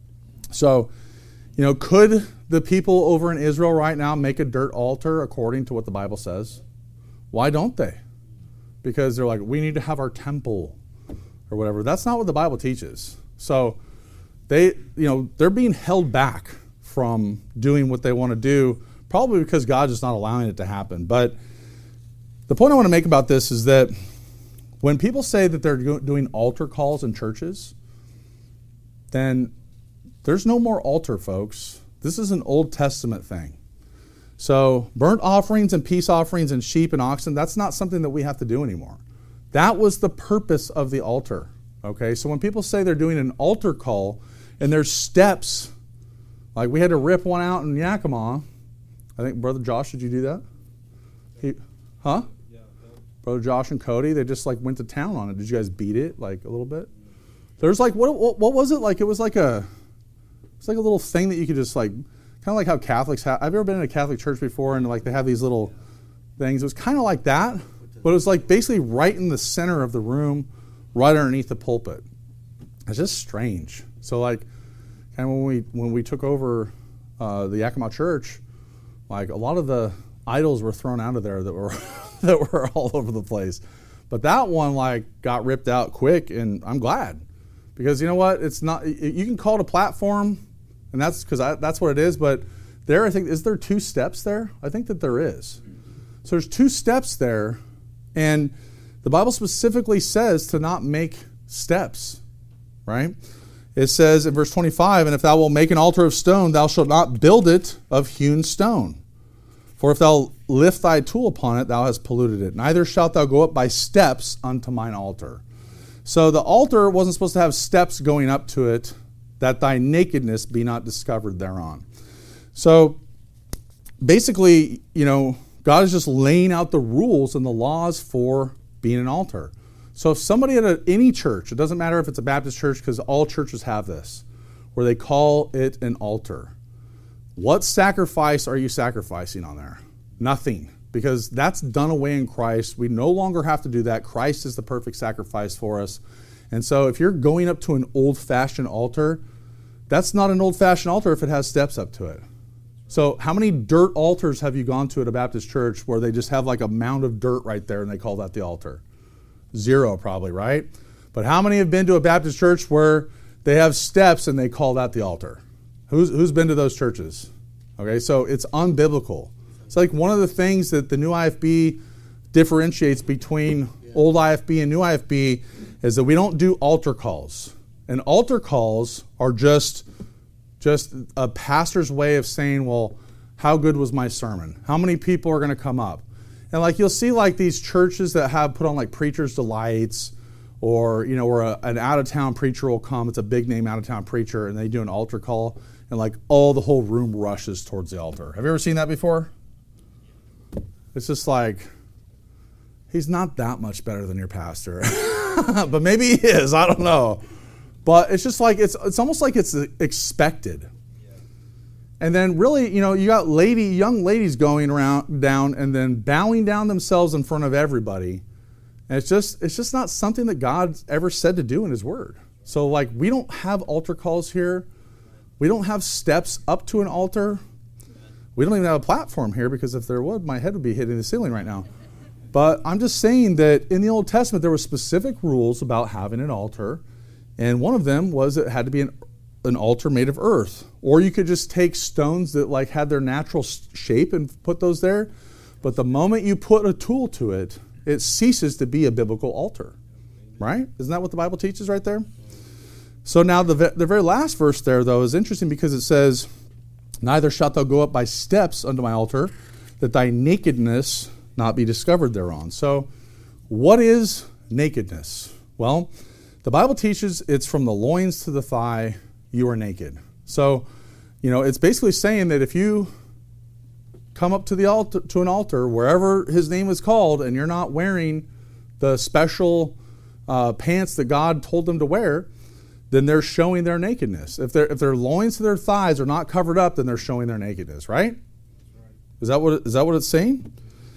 So, you know, could the people over in Israel right now make a dirt altar according to what the Bible says? Why don't they? Because they're like, we need to have our temple or whatever. That's not what the Bible teaches. So they, you know, they're being held back from doing what they want to do, probably because God's just not allowing it to happen. But the point I want to make about this is that when people say that they're doing altar calls in churches, then there's no more altar, folks. This is an Old Testament thing. So burnt offerings and peace offerings and sheep and oxen, that's not something that we have to do anymore. That was the purpose of the altar. Okay, so when people say they're doing an altar call and there's steps, like we had to rip one out in Yakima. I think Brother Josh, did you do that? He, huh? Yeah. Brother Josh and Cody, they just like went to town on it. Did you guys beat it like a little bit? There's like, what, what, what was it? Like it was like a, it's like a little thing that you could just like, kind of like how Catholics have. I've ever been in a Catholic church before, and like they have these little things. It was kind of like that, but it was like basically right in the center of the room, right underneath the pulpit. It's just strange. So like, kind of when we when we took over uh, the Yakima church, like a lot of the idols were thrown out of there that were that were all over the place. But that one like got ripped out quick, and I'm glad, because you know what? It's not. You can call it a platform, and that's because that's what it is. But there, I think, is there two steps there? I think that there is. So there's two steps there, and the Bible specifically says to not make steps, right? It says in verse twenty-five, and if thou wilt make an altar of stone, thou shalt not build it of hewn stone. For if thou lift thy tool upon it, thou hast polluted it. Neither shalt thou go up by steps unto mine altar. So the altar wasn't supposed to have steps going up to it, that thy nakedness be not discovered thereon. So basically, you know, God is just laying out the rules and the laws for being an altar. So if somebody at a, any church, it doesn't matter if it's a Baptist church, because all churches have this, where they call it an altar. What sacrifice are you sacrificing on there? Nothing, because that's done away in Christ. We no longer have to do that. Christ is the perfect sacrifice for us. And so if you're going up to an old-fashioned altar, that's not an old-fashioned altar if it has steps up to it. So how many dirt altars have you gone to at a Baptist church where they just have like a mound of dirt right there and they call that the altar? Zero probably, right? But how many have been to a Baptist church where they have steps and they call that the altar? Who's who's been to those churches? Okay, so it's unbiblical. It's like one of the things that the new I F B differentiates between old I F B and new I F B is that we don't do altar calls. And altar calls are just, just a pastor's way of saying, well, how good was my sermon? How many people are going to come up? And like you'll see like these churches that have put on like Preacher's Delights, or, you know, where a, an out-of-town preacher will come. It's a big-name out-of-town preacher, and they do an altar call, and like all the whole room rushes towards the altar. Have you ever seen that before? It's just like, he's not that much better than your pastor. But maybe he is, I don't know. But it's just like, it's it's almost like it's expected. And then really, you know, you got lady, young ladies going around down and then bowing down themselves in front of everybody. And it's just it's just not something that God's ever said to do in his word. So like, we don't have altar calls here. We don't have steps up to an altar. We don't even have a platform here, because if there would, my head would be hitting the ceiling right now. But I'm just saying that in the Old Testament, there were specific rules about having an altar. And one of them was it had to be an, an altar made of earth. Or you could just take stones that like had their natural shape and put those there. But the moment you put a tool to it, it ceases to be a biblical altar. Right? Isn't that what the Bible teaches right there? So now the, the very last verse there, though, is interesting, because it says, neither shalt thou go up by steps unto my altar, that thy nakedness not be discovered thereon. So what is nakedness? Well, the Bible teaches it's from the loins to the thigh, you are naked. So, you know, it's basically saying that if you come up to the altar, to an altar, wherever his name is called, and you're not wearing the special uh, pants that God told them to wear, then they're showing their nakedness. If their if their loins to their thighs are not covered up, then they're showing their nakedness, right? right. Is that what is that what it's saying?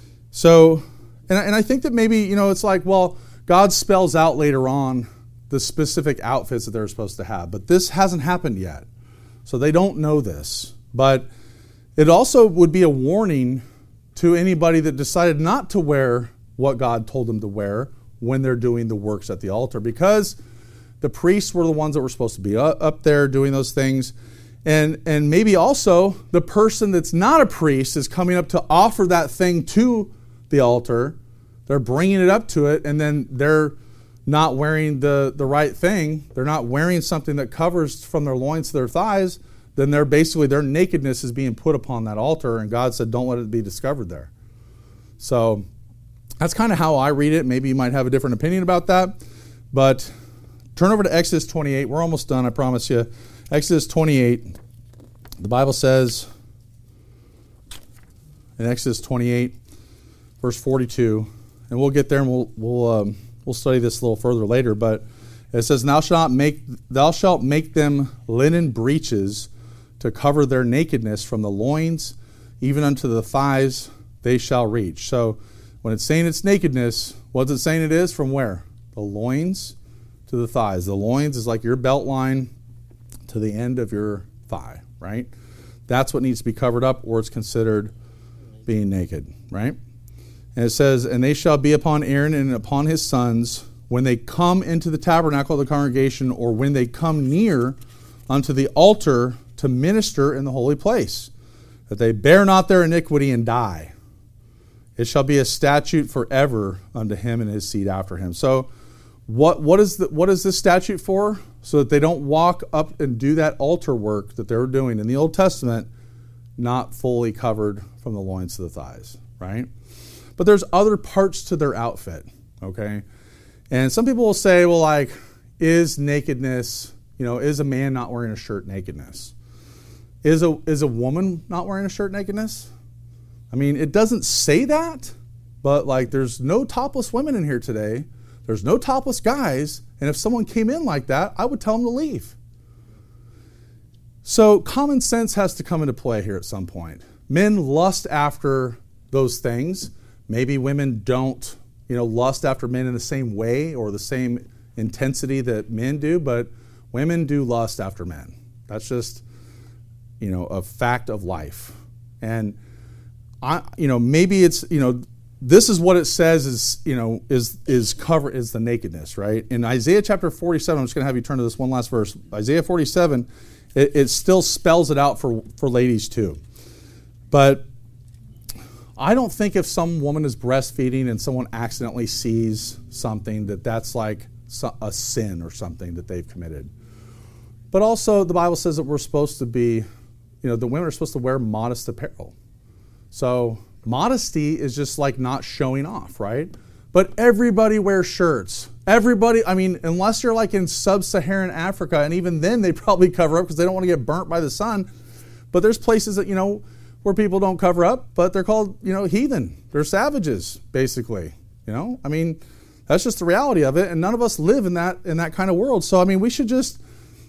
So, and and I think that maybe, you know, it's like, well, God spells out later on the specific outfits that they're supposed to have, but this hasn't happened yet, so they don't know this. But it also would be a warning to anybody that decided not to wear what God told them to wear when they're doing the works at the altar, because the priests were the ones that were supposed to be up there doing those things. And and maybe also the person that's not a priest is coming up to offer that thing to the altar. They're bringing it up to it, and then they're not wearing the, the right thing. They're not wearing something that covers from their loins to their thighs. Then they're basically, their nakedness is being put upon that altar, and God said, don't let it be discovered there. So that's kind of how I read it. Maybe you might have a different opinion about that. But turn over to Exodus twenty-eight. We're almost done, I promise you. Exodus twenty-eight. The Bible says in Exodus twenty-eight, verse forty-two, and we'll get there and we'll we'll um, we'll study this a little further later. But it says, "Thou shalt make thou shalt make them linen breeches to cover their nakedness from the loins even unto the thighs they shall reach." So when it's saying it's nakedness, what's it saying it is? From where? The loins to the thighs. The loins is like your belt line to the end of your thigh, right? That's what needs to be covered up, or it's considered being naked, right? And it says, "And they shall be upon Aaron and upon his sons when they come into the tabernacle of the congregation, or when they come near unto the altar to minister in the holy place, that they bear not their iniquity and die. It shall be a statute forever unto him and his seed after him." So what what is the, what is this statute for? So that they don't walk up and do that altar work that they were doing in the Old Testament, not fully covered from the loins to the thighs, right? But there's other parts to their outfit, okay? And some people will say, well, like, is nakedness, you know, is a man not wearing a shirt nakedness? Is a is a woman not wearing a shirt nakedness? I mean, it doesn't say that, but like, there's no topless women in here today. There's no topless guys. And if someone came in like that, I would tell them to leave. So common sense has to come into play here at some point. Men lust after those things. Maybe women don't, you know, lust after men in the same way or the same intensity that men do, but women do lust after men. That's just, you know, a fact of life. And I, you know, maybe it's, you know, this is what it says is, you know, is is cover is the nakedness, right? In Isaiah chapter forty-seven, I'm just going to have you turn to this one last verse. Isaiah forty-seven, it, it still spells it out for, for ladies too. But I don't think if some woman is breastfeeding and someone accidentally sees something that that's like a sin or something that they've committed. But also the Bible says that we're supposed to be, you know, the women are supposed to wear modest apparel. So modesty is just like not showing off, right? But everybody wears shirts. Everybody, I mean, unless you're like in sub-Saharan Africa, and even then they probably cover up because they don't want to get burnt by the sun. But there's places that, you know, where people don't cover up, but they're called, you know, heathen. They're savages, basically. You know, I mean, that's just the reality of it, and none of us live in that in that kind of world. So, I mean, we should just,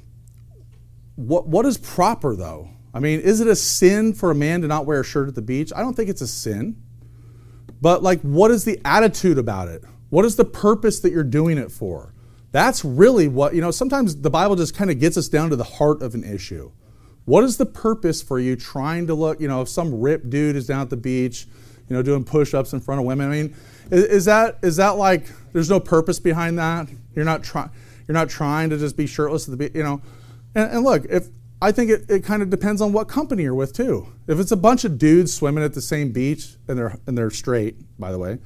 what what is proper, though? I mean, is it a sin for a man to not wear a shirt at the beach? I don't think it's a sin. But, like, what is the attitude about it? What is the purpose that you're doing it for? That's really what, you know, sometimes the Bible just kind of gets us down to the heart of an issue. What is the purpose for you trying to look, you know, if some ripped dude is down at the beach, you know, doing push-ups in front of women? I mean, is, is that is that like there's no purpose behind that? You're not trying you're not trying to just be shirtless at the beach, you know. And, and look, if I think it, it kind of depends on what company you're with too. If it's a bunch of dudes swimming at the same beach and they're and they're straight, by the way,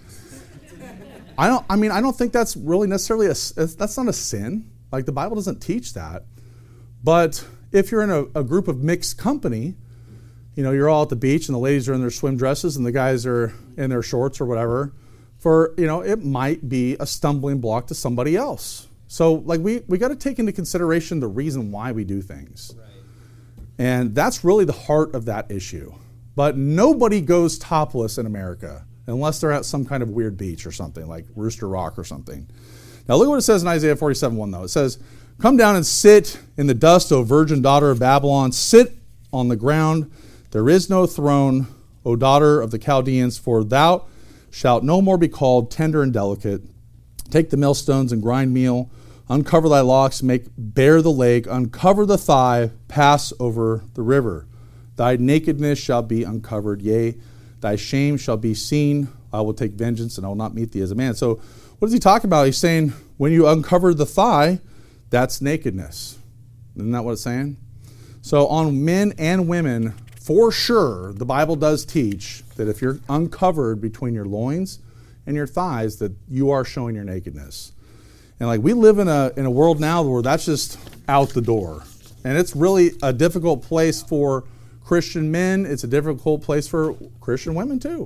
I don't. I mean, I don't think that's really necessarily a. That's not a sin. Like the Bible doesn't teach that. But if you're in a, a group of mixed company, you know, you're all at the beach and the ladies are in their swim dresses and the guys are in their shorts or whatever. For you know, it might be a stumbling block to somebody else. So, like we we got to take into consideration the reason why we do things. Right. And that's really the heart of that issue. But nobody goes topless in America unless they're at some kind of weird beach or something, like Rooster Rock or something. Now look what it says in Isaiah forty-seven one, though. It says, "Come down and sit in the dust, O virgin daughter of Babylon. Sit on the ground. There is no throne, O daughter of the Chaldeans, for thou shalt no more be called tender and delicate. Take the millstones and grind meal. Uncover thy locks, make bare the leg, uncover the thigh, pass over the river. Thy nakedness shall be uncovered, yea, thy shame shall be seen. I will take vengeance, and I will not meet thee as a man." So what does he talk about? He's saying when you uncover the thigh, that's nakedness. Isn't that what it's saying? So on men and women, for sure, the Bible does teach that if you're uncovered between your loins and your thighs, that you are showing your nakedness. And like we live in a in a world now where that's just out the door. And it's really a difficult place for Christian men. It's a difficult place for Christian women too.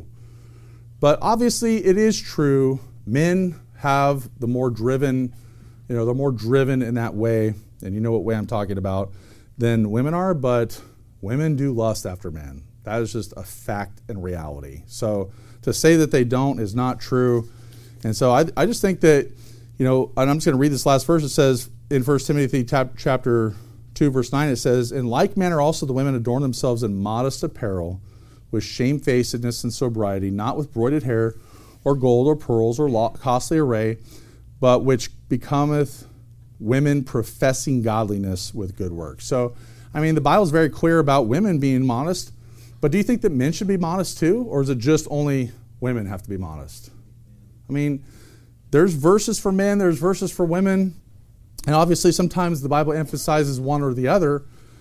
But obviously it is true. Men have the more driven, you know, they're more driven in that way, and you know what way I'm talking about, than women are, but women do lust after men. That is just a fact and reality. So to say that they don't is not true. And so I, I just think that, you know, and I'm just going to read this last verse. It says in First Timothy chapter two, verse nine, it says, "In like manner also the women adorn themselves in modest apparel, with shamefacedness and sobriety, not with broided hair, or gold, or pearls, or costly array, but which becometh women professing godliness with good works." So, I mean, the Bible is very clear about women being modest, but do you think that men should be modest too, or is it just only women have to be modest? I mean, there's verses for men, there's verses for women, and obviously sometimes the Bible emphasizes one or the other,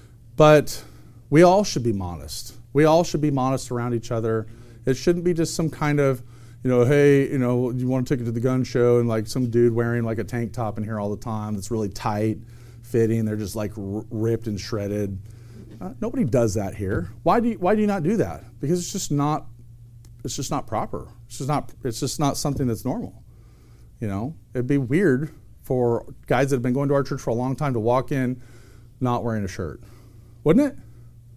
but we all should be modest. We all should be modest around each other. It shouldn't be just some kind of, you know, hey, you know, you want to take it to the gun show and like some dude wearing like a tank top in here all the time that's really tight fitting. They're just like r- ripped and shredded. Uh, nobody does that here. Why do you, why do you not do that? Because it's just not it's just not proper. It's just not it's just not something that's normal. You know, it'd be weird for guys that have been going to our church for a long time to walk in not wearing a shirt, wouldn't it?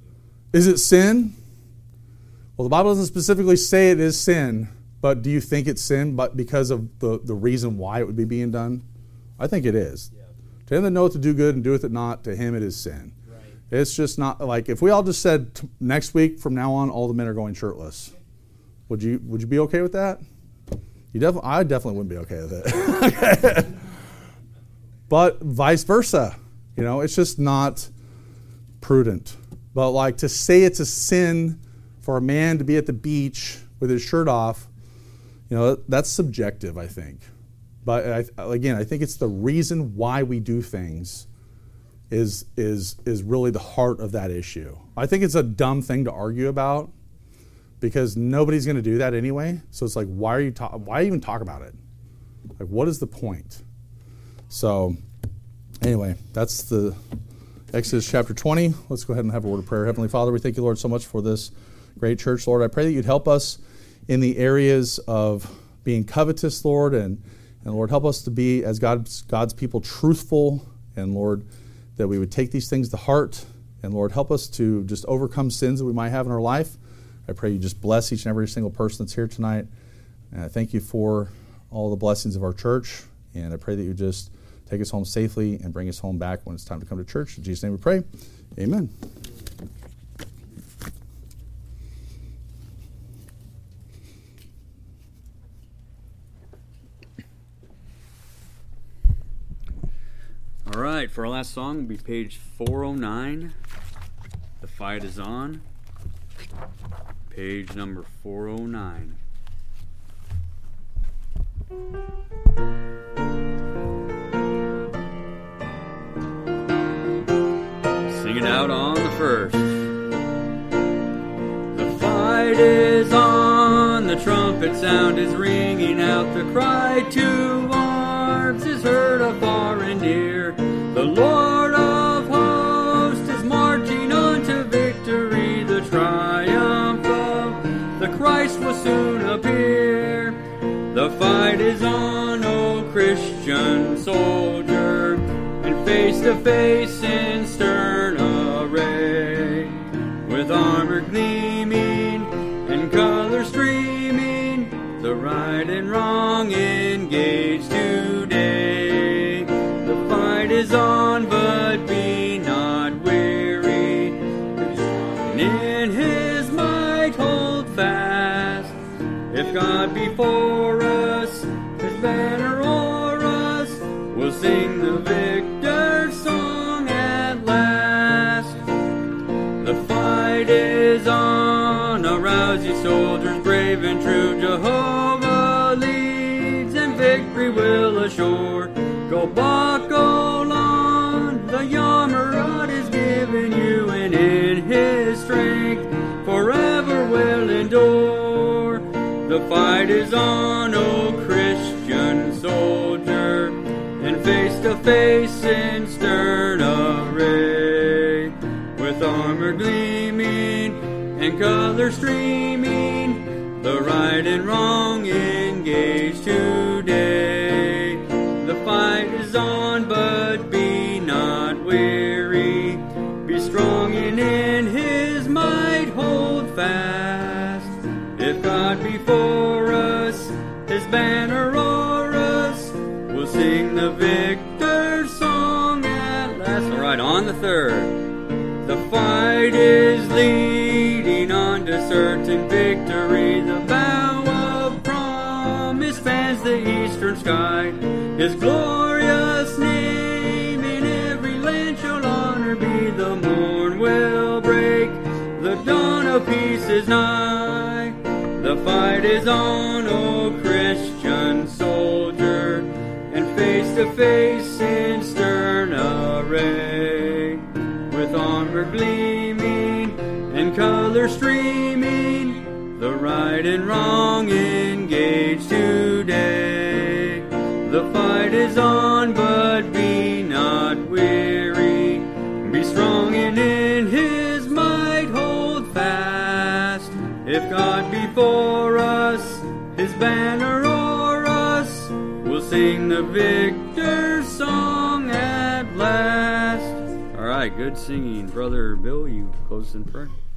Is it sin? Well, the Bible doesn't specifically say it is sin, but do you think it's sin but because of the, the reason why it would be being done? I think it is. Yeah. To him that knoweth to do good and doeth it not, to him it is sin. Right. It's just not like if we all just said t- next week from now on all the men are going shirtless. Would you would you be okay with that? You definitely I definitely wouldn't be okay with it. But vice versa. You know, it's just not prudent. But like to say it's a sin for a man to be at the beach with his shirt off, you know, that's subjective, I think. But I, again, I think it's the reason why we do things is is is really the heart of that issue. I think it's a dumb thing to argue about, because nobody's going to do that anyway. So it's like, why are you ta- why even talk about it? Like, what is the point? So anyway, that's the Exodus chapter twenty. Let's go ahead and have a word of prayer. Heavenly Father, we thank you, Lord, so much for this great church, Lord. I pray that you'd help us in the areas of being covetous, Lord, and, and Lord, help us to be, as God's, God's people, truthful, and Lord, that we would take these things to heart, and Lord, help us to just overcome sins that we might have in our life. I pray you just bless each and every single person that's here tonight, and I thank you for all the blessings of our church, and I pray that you just take us home safely and bring us home back when it's time to come to church. In Jesus' name we pray. Amen. All right, for our last song will be page four oh nine. The Fight Is On. Page number four oh nine. Sing it out on the first. The fight is on, the trumpet sound is ringing out, the cry to arms is heard afar and near. The Lord of hosts is marching on to victory, the triumph of the Christ will soon appear. The fight is on, O Christian soldier, and face to face in stern array, with armor gleaming and color streaming, the right and wrong engaged today. The fight is on, but be not weary, and in his might hold fast. If God be for us, his banner o'er us, we'll sing the victor's song at last. The fight is on, arouse ye soldiers brave and true, Jehovah leads and victory will assure. Go buckle on, the Yamarod is given you, and in his strength forever will endure. The fight is on, O Christian soldier, and face to face in stern array, with armor gleaming and color streaming, the right and wrong engaged today. The fight is on, but be not weary, be strong and in his might hold fast. If God be for us, his banner o'er us, we'll sing the victor's song at last. All right, on the third. The fight is leading on to certain victory. The bow of promise spans the eastern sky. His glorious name in every land shall honor be. The morn will break, the dawn of peace is nigh. The fight is on, O Christian soldier, and face to face in stern array, with armor gleaming and color streaming, the right and wrong engaged today. The fight is on, but be not weary, be strong and in his might hold fast. If God be for us, his banner o'er us, we'll sing the victor's song at last. All right, good singing. Brother Bill, you close in prayer.